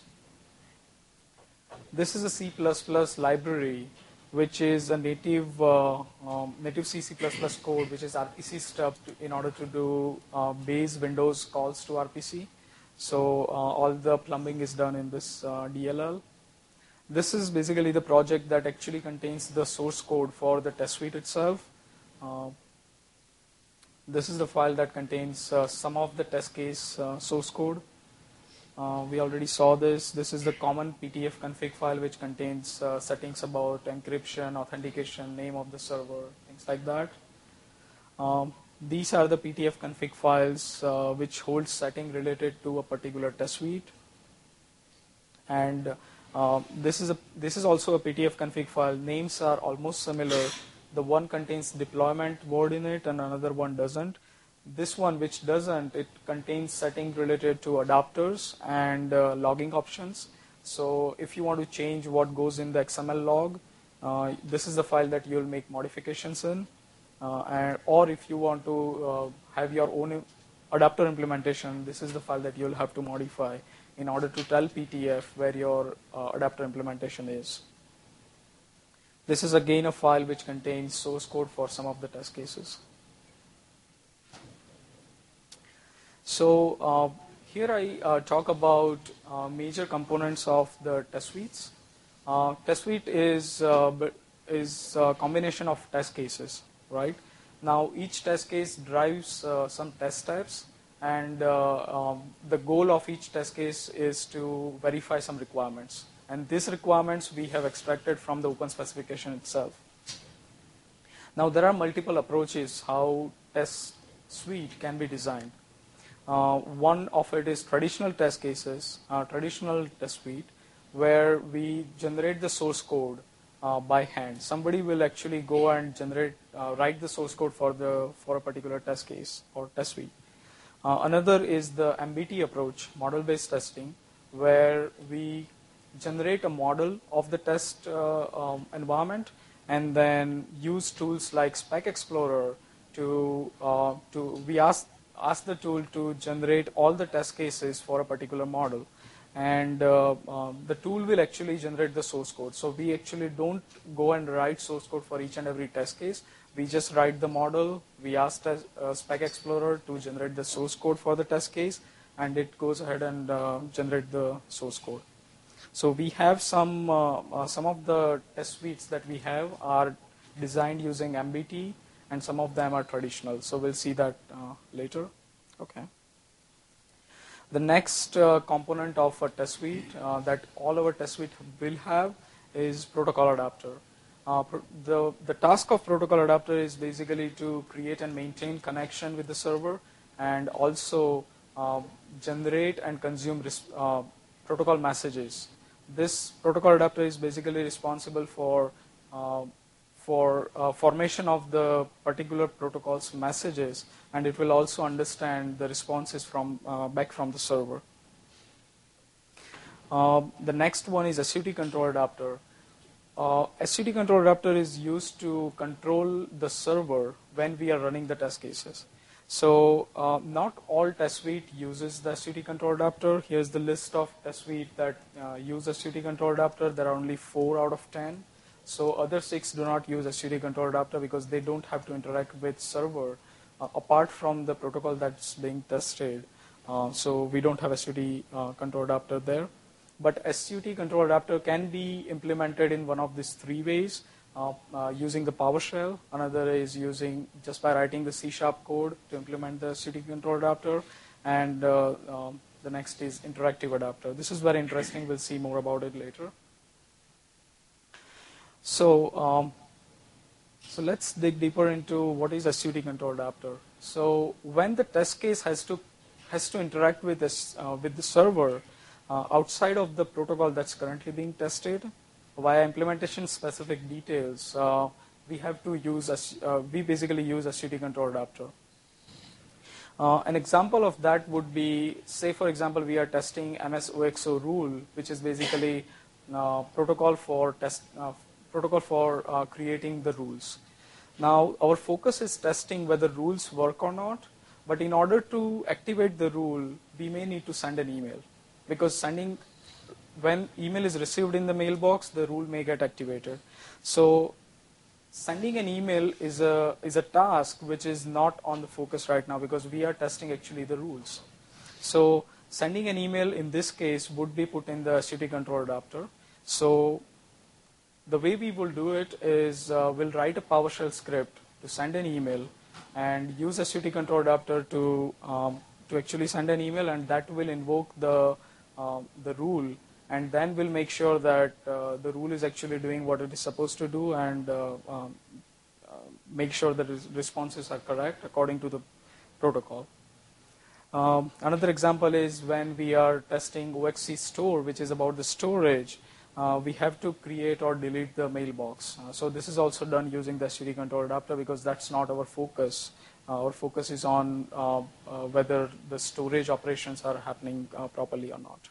This is a C plus plus library, which is a native uh, um, native C, C plus plus code, which is R P C stuff to, in order to do uh, base Windows calls to R P C. So uh, all the plumbing is done in this uh, D L L. This is basically the project that actually contains the source code for the test suite itself. Uh, this is the file that contains uh, some of the test case uh, source code. Uh, we already saw this. This is the common P T F config file, which contains uh, settings about encryption, authentication, name of the server, things like that. Um, these are the P T F config files uh, which hold setting related to a particular test suite. And uh, this is a this is also a P T F config file. Names are almost similar. The one contains deployment word in it, and another one doesn't. This one, which doesn't, it contains settings related to adapters and uh, logging options. So if you want to change what goes in the X M L log, uh, this is the file that you'll make modifications in. Uh, and, or if you want to uh, have your own adapter implementation, this is the file that you'll have to modify in order to tell P T F where your uh, adapter implementation is. This is again a file which contains source code for some of the test cases. So uh, here I uh, talk about uh, major components of the test suites. Uh, test suite is uh, is a combination of test cases, right? Now each test case drives uh, some test steps, and uh, um, the goal of each test case is to verify some requirements. And these requirements we have extracted from the open specification itself. Now there are multiple approaches how test suite can be designed. Uh, one of it is traditional test cases, uh, traditional test suite, where we generate the source code uh, by hand. Somebody will actually go and generate, uh, write the source code for the for a particular test case or test suite. Uh, another is the M B T approach, model-based testing, where we generate a model of the test uh, um, environment and then use tools like Spec Explorer to uh, to we ask. ask the tool to generate all the test cases for a particular model, and uh, um, the tool will actually generate the source code. So we actually don't go and write source code for each and every test case. We just write the model, we ask uh, Spec Explorer to generate the source code for the test case, and it goes ahead and uh, generate the source code. So we have some, uh, uh, some of the test suites that we have are designed using M B T, and some of them are traditional. So we'll see that uh, later. Okay. The next uh, component of a test suite uh, that all our test suite will have is protocol adapter. Uh, the, the task of protocol adapter is basically to create and maintain connection with the server, and also uh, generate and consume uh, protocol messages. This protocol adapter is basically responsible for uh, for uh, formation of the particular protocol's messages, and it will also understand the responses from uh, back from the server. Uh, the next one is S U T control adapter. uh, S U T control adapter is used to control the server when we are running the test cases. So uh, not all test suite uses the S U T control adapter. Here's the list of test suite that uh, use S U T control adapter. There are only four out of ten. So other six do not use S U T control adapter because they don't have to interact with server uh, apart from the protocol that's being tested. Uh, so we don't have S U T uh, control adapter there. But S U T control adapter can be implemented in one of these three ways. Uh, uh, using the PowerShell. Another is using just by writing the C sharp code to implement the S U T control adapter. And uh, um, the next is interactive adapter. This is very interesting. We'll see more about it later. So, um, so let's dig deeper into what is S U T control adapter. So when the test case has to has to interact with this uh, with the server uh, outside of the protocol that's currently being tested, via implementation specific details, uh, we have to use, uh, we basically use S U T control adapter. Uh, an example of that would be, say for example, we are testing M S O X O rule, which is basically uh, protocol for test, uh, protocol for uh, creating the rules. Now our focus is testing whether rules work or not, but in order to activate the rule, we may need to send an email, because sending when email is received in the mailbox, the rule may get activated. So sending an email is a, is a task which is not on the focus right now because we are testing actually the rules. So sending an email in this case would be put in the S U T control adapter. So the way we will do it is uh, we'll write a PowerShell script to send an email and use S U T control adapter to, um, to actually send an email, and that will invoke the, uh, the rule. And then we'll make sure that uh, the rule is actually doing what it is supposed to do, and uh, um, uh, make sure that responses are correct according to the protocol. Um, another example is when we are testing O X C store, which is about the storage, uh, we have to create or delete the mailbox. Uh, so this is also done using the S U T control adapter because that's not our focus. Uh, our focus is on uh, uh, whether the storage operations are happening uh, properly or not.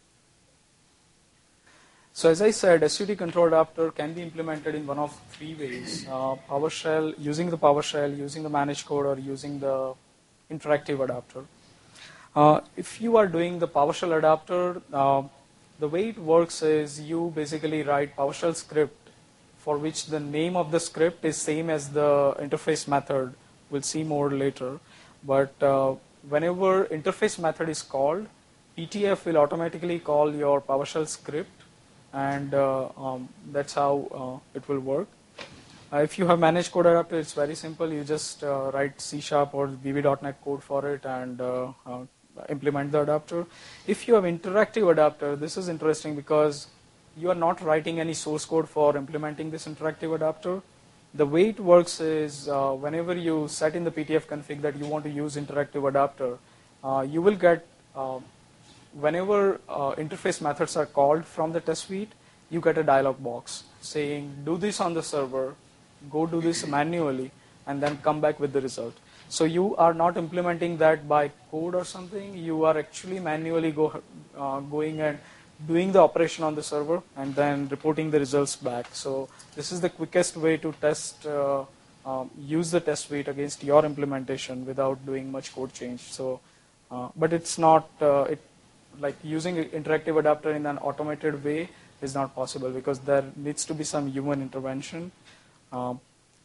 So as I said, S U T control adapter can be implemented in one of three ways. Uh, PowerShell, using the PowerShell, using the managed code, or using the interactive adapter. Uh, if you are doing the PowerShell adapter, uh, the way it works is you basically write PowerShell script for which the name of the script is same as the interface method. We'll see more later. But uh, whenever interface method is called, P T F will automatically call your PowerShell script. And uh, um, that's how uh, it will work. Uh, if you have managed code adapter, it's very simple. You just uh, write C sharp or V B dot net code for it and uh, uh, implement the adapter. If you have interactive adapter, this is interesting because you are not writing any source code for implementing this interactive adapter. The way it works is uh, whenever you set in the P T F config that you want to use interactive adapter, uh, you will get uh, whenever uh, interface methods are called from the test suite, you get a dialog box saying, do this on the server, go do this manually, and then come back with the result. So you are not implementing that by code or something. You are actually manually go, uh, going and doing the operation on the server and then reporting the results back. So this is the quickest way to test, uh, um, use the test suite against your implementation without doing much code change. So, uh, but it's not, uh, it, like using interactive adapter in an automated way is not possible because there needs to be some human intervention. Um,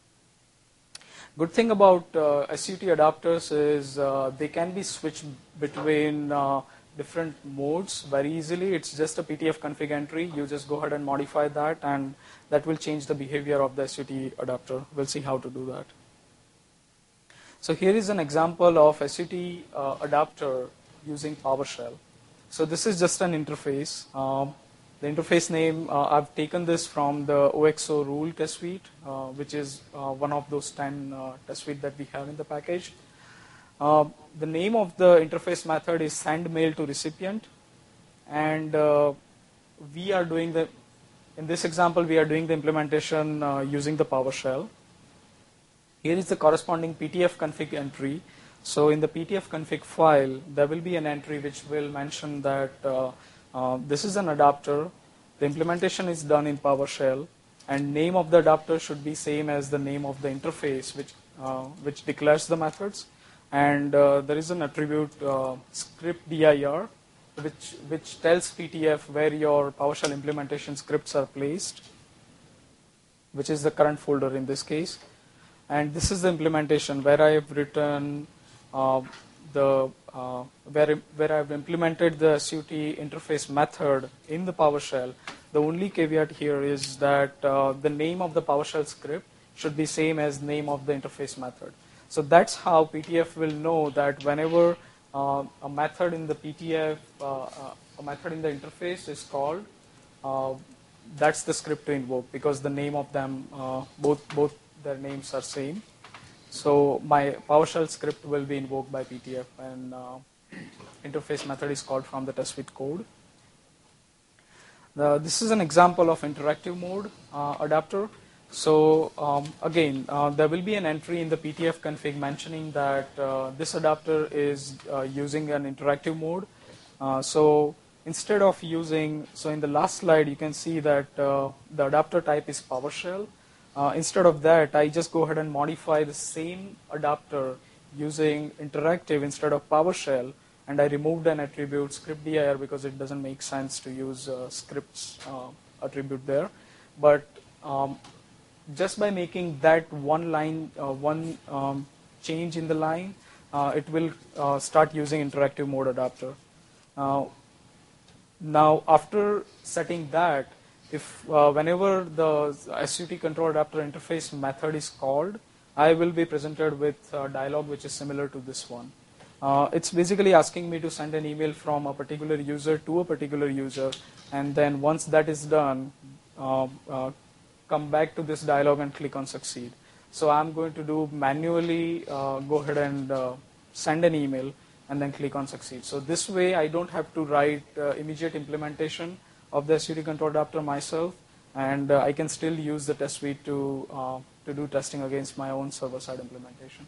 good thing about uh, S U T adapters is uh, they can be switched between uh, different modes very easily. It's just a P T F config entry. You just go ahead and modify that, and that will change the behavior of the S U T adapter. We'll see how to do that. So here is an example of S U T uh, adapter using PowerShell. So this is just an interface. Um, the interface name, uh, I've taken this from the O X O rule test suite, uh, which is uh, one of those ten uh, test suite that we have in the package. Uh, the name of the interface method is send mail to recipient. And uh, we are doing the, in this example, we are doing the implementation uh, using the PowerShell. Here is the corresponding P T F config entry. So in the P T F config file, there will be an entry which will mention that uh, uh, this is an adapter. The implementation is done in PowerShell, and name of the adapter should be same as the name of the interface which uh, which declares the methods. And uh, there is an attribute uh, script dir which which tells P T F where your PowerShell implementation scripts are placed, which is the current folder in this case. And this is the implementation where I have written uh, the uh, where where I have implemented the S U T interface method in the PowerShell. The only caveat here is that uh, the name of the PowerShell script should be same as name of the interface method. So that's how P T F will know that whenever uh, a method in the P T F, uh, uh, a method in the interface is called, uh, that's the script to invoke, because the name of them, uh, both both their names are same. So my PowerShell script will be invoked by P T F, and uh, interface method is called from the test suite code. The, this is an example of interactive mode uh, adapter. So um, again, uh, there will be an entry in the P T F config mentioning that uh, this adapter is uh, using an interactive mode. Uh, so instead of using, so in the last slide you can see that uh, the adapter type is PowerShell. Uh, instead of that, I just go ahead and modify the same adapter using interactive instead of PowerShell, and I removed an attribute script dir because it doesn't make sense to use uh, scripts uh, attribute there. But um, just by making that one line, uh, one um, change in the line, uh, it will uh, start using interactive mode adapter. Uh, now, after setting that, if uh, whenever the S U T control adapter interface method is called, I will be presented with a dialog which is similar to this one. Uh, it's basically asking me to send an email from a particular user to a particular user, and then once that is done, uh, uh, come back to this dialog and click on succeed. So I'm going to do manually uh, go ahead and uh, send an email and then click on succeed. So this way I don't have to write uh, immediate implementation of the S U T control adapter myself, and uh, I can still use the test suite to, uh, to do testing against my own server-side implementation.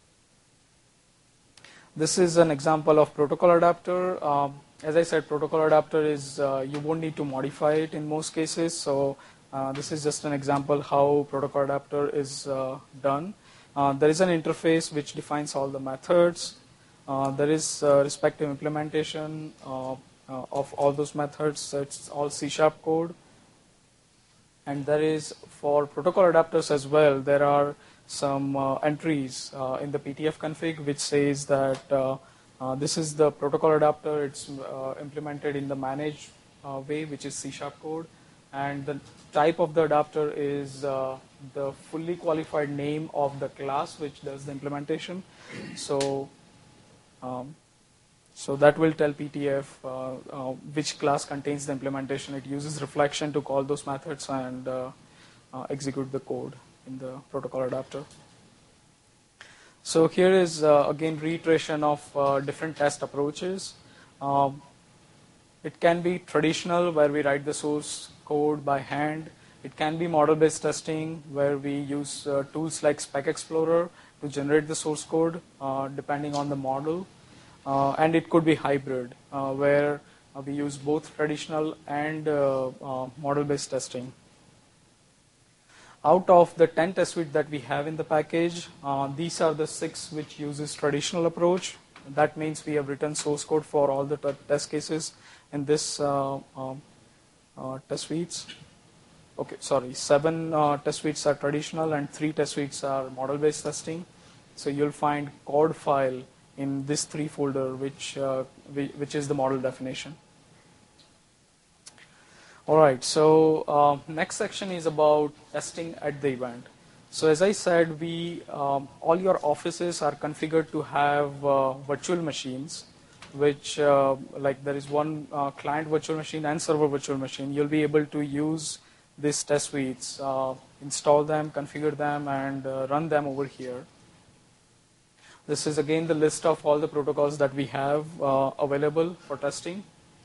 This is an example of protocol adapter. Um, as I said, protocol adapter is, uh, you won't need to modify it in most cases. So uh, this is just an example how protocol adapter is uh, done. Uh, there is an interface which defines all the methods. Uh, there is uh, respective implementation uh, uh, of all those methods. So it's all C sharp code. And there is, for protocol adapters as well, there are some uh, entries uh, in the P T F config which says that uh, uh, this is the protocol adapter. It's uh, implemented in the managed uh, way, which is C sharp code, and the type of the adapter is uh, the fully qualified name of the class which does the implementation. So, um, so that will tell P T F uh, uh, which class contains the implementation. It uses reflection to call those methods and uh, uh, execute the code in the protocol adapter. So here is uh, again reiteration of uh, different test approaches. Um, it can be traditional, where we write the source code by hand. It can be model-based testing, where we use uh, tools like Spec Explorer to generate the source code uh, depending on the model. Uh, and it could be hybrid, uh, where uh, we use both traditional and uh, uh, model-based testing. Out of the ten test suites that we have in the package, uh, these are the six which uses traditional approach. That means we have written source code for all the t test cases in this uh, um, uh, test suites. Okay, sorry, seven uh, test suites are traditional and three test suites are model-based testing. So you'll find code file in this three folder, which uh, which is the model definition. All right, so uh, next section is about testing at the event. So as I said, we um, all your offices are configured to have uh, virtual machines, which uh, like there is one uh, client virtual machine and server virtual machine. You'll be able to use these test suites, uh, install them, configure them, and uh, run them over here. This is again the list of all the protocols that we have uh, available for testing.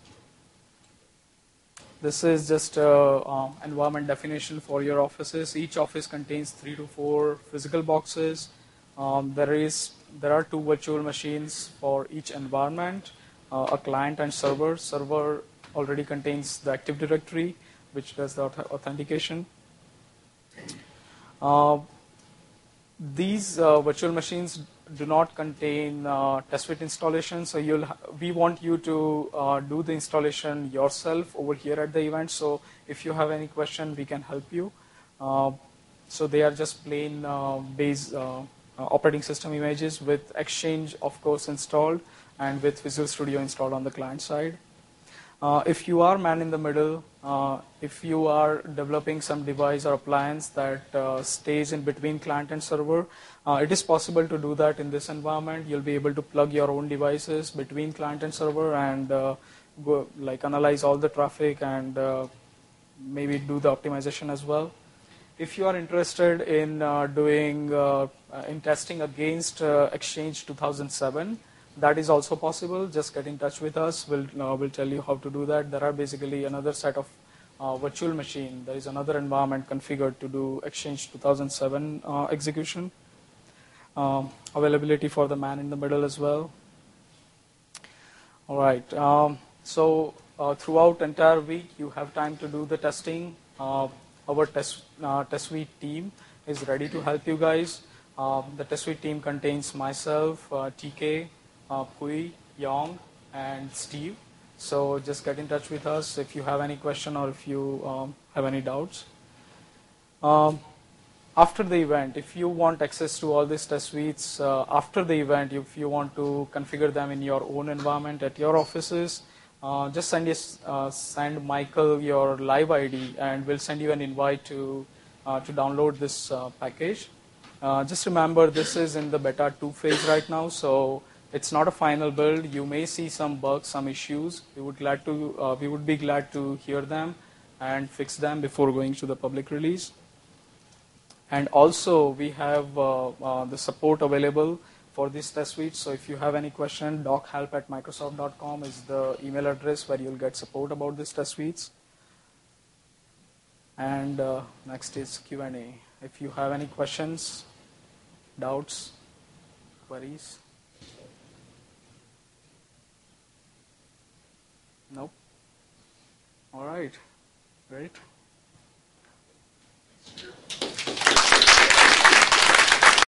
This is just uh, uh, environment definition for your offices. Each office contains three to four physical boxes. Um, there is there are two virtual machines for each environment, uh, a client and server. Server already contains the Active Directory, which does the authentication. Uh, these uh, virtual machines do not contain uh, test suite installation, so you'll we want you to uh, do the installation yourself over here at the event. So if you have any question, we can help you. Uh, so they are just plain uh, base uh, uh, operating system images with Exchange, of course, installed, and with Visual Studio installed on the client side. Uh, if you are man in the middle, uh, if you are developing some device or appliance that uh, stays in between client and server, uh, it is possible to do that in this environment. You'll be able to plug your own devices between client and server and uh, go, like analyze all the traffic and uh, maybe do the optimization as well. If you are interested in uh, doing uh, in testing against uh, Exchange two thousand seven, that is also possible. Just get in touch with us. We'll uh, we'll tell you how to do that. There are basically another set of uh, virtual machine. There is another environment configured to do Exchange two thousand seven uh, execution. Um, availability for the man in the middle as well. All right. Um, so uh, throughout entire week, you have time to do the testing. Uh, our test uh, test suite team is ready to help you guys. Uh, the test suite team contains myself, uh, T K, uh, Pui, Yong, and Steve. So just get in touch with us if you have any question or if you um, have any doubts. Um, after the event, if you want access to all these test suites, uh, after the event, if you want to configure them in your own environment at your offices, uh, just send, us, uh, send Michael your live I D and we'll send you an invite to, uh, to download this uh, package. Uh, just remember, this is in the beta two phase right now, so it's not a final build. You may see some bugs, some issues. We would, glad to, uh, we would be glad to hear them and fix them before going to the public release. And also, we have uh, uh, the support available for this test suite. So if you have any question, dochelp at microsoft dot com is the email address where you'll get support about this test suites. And uh, next is Q and A. If you have any questions, doubts, queries? Nope. All right. Great.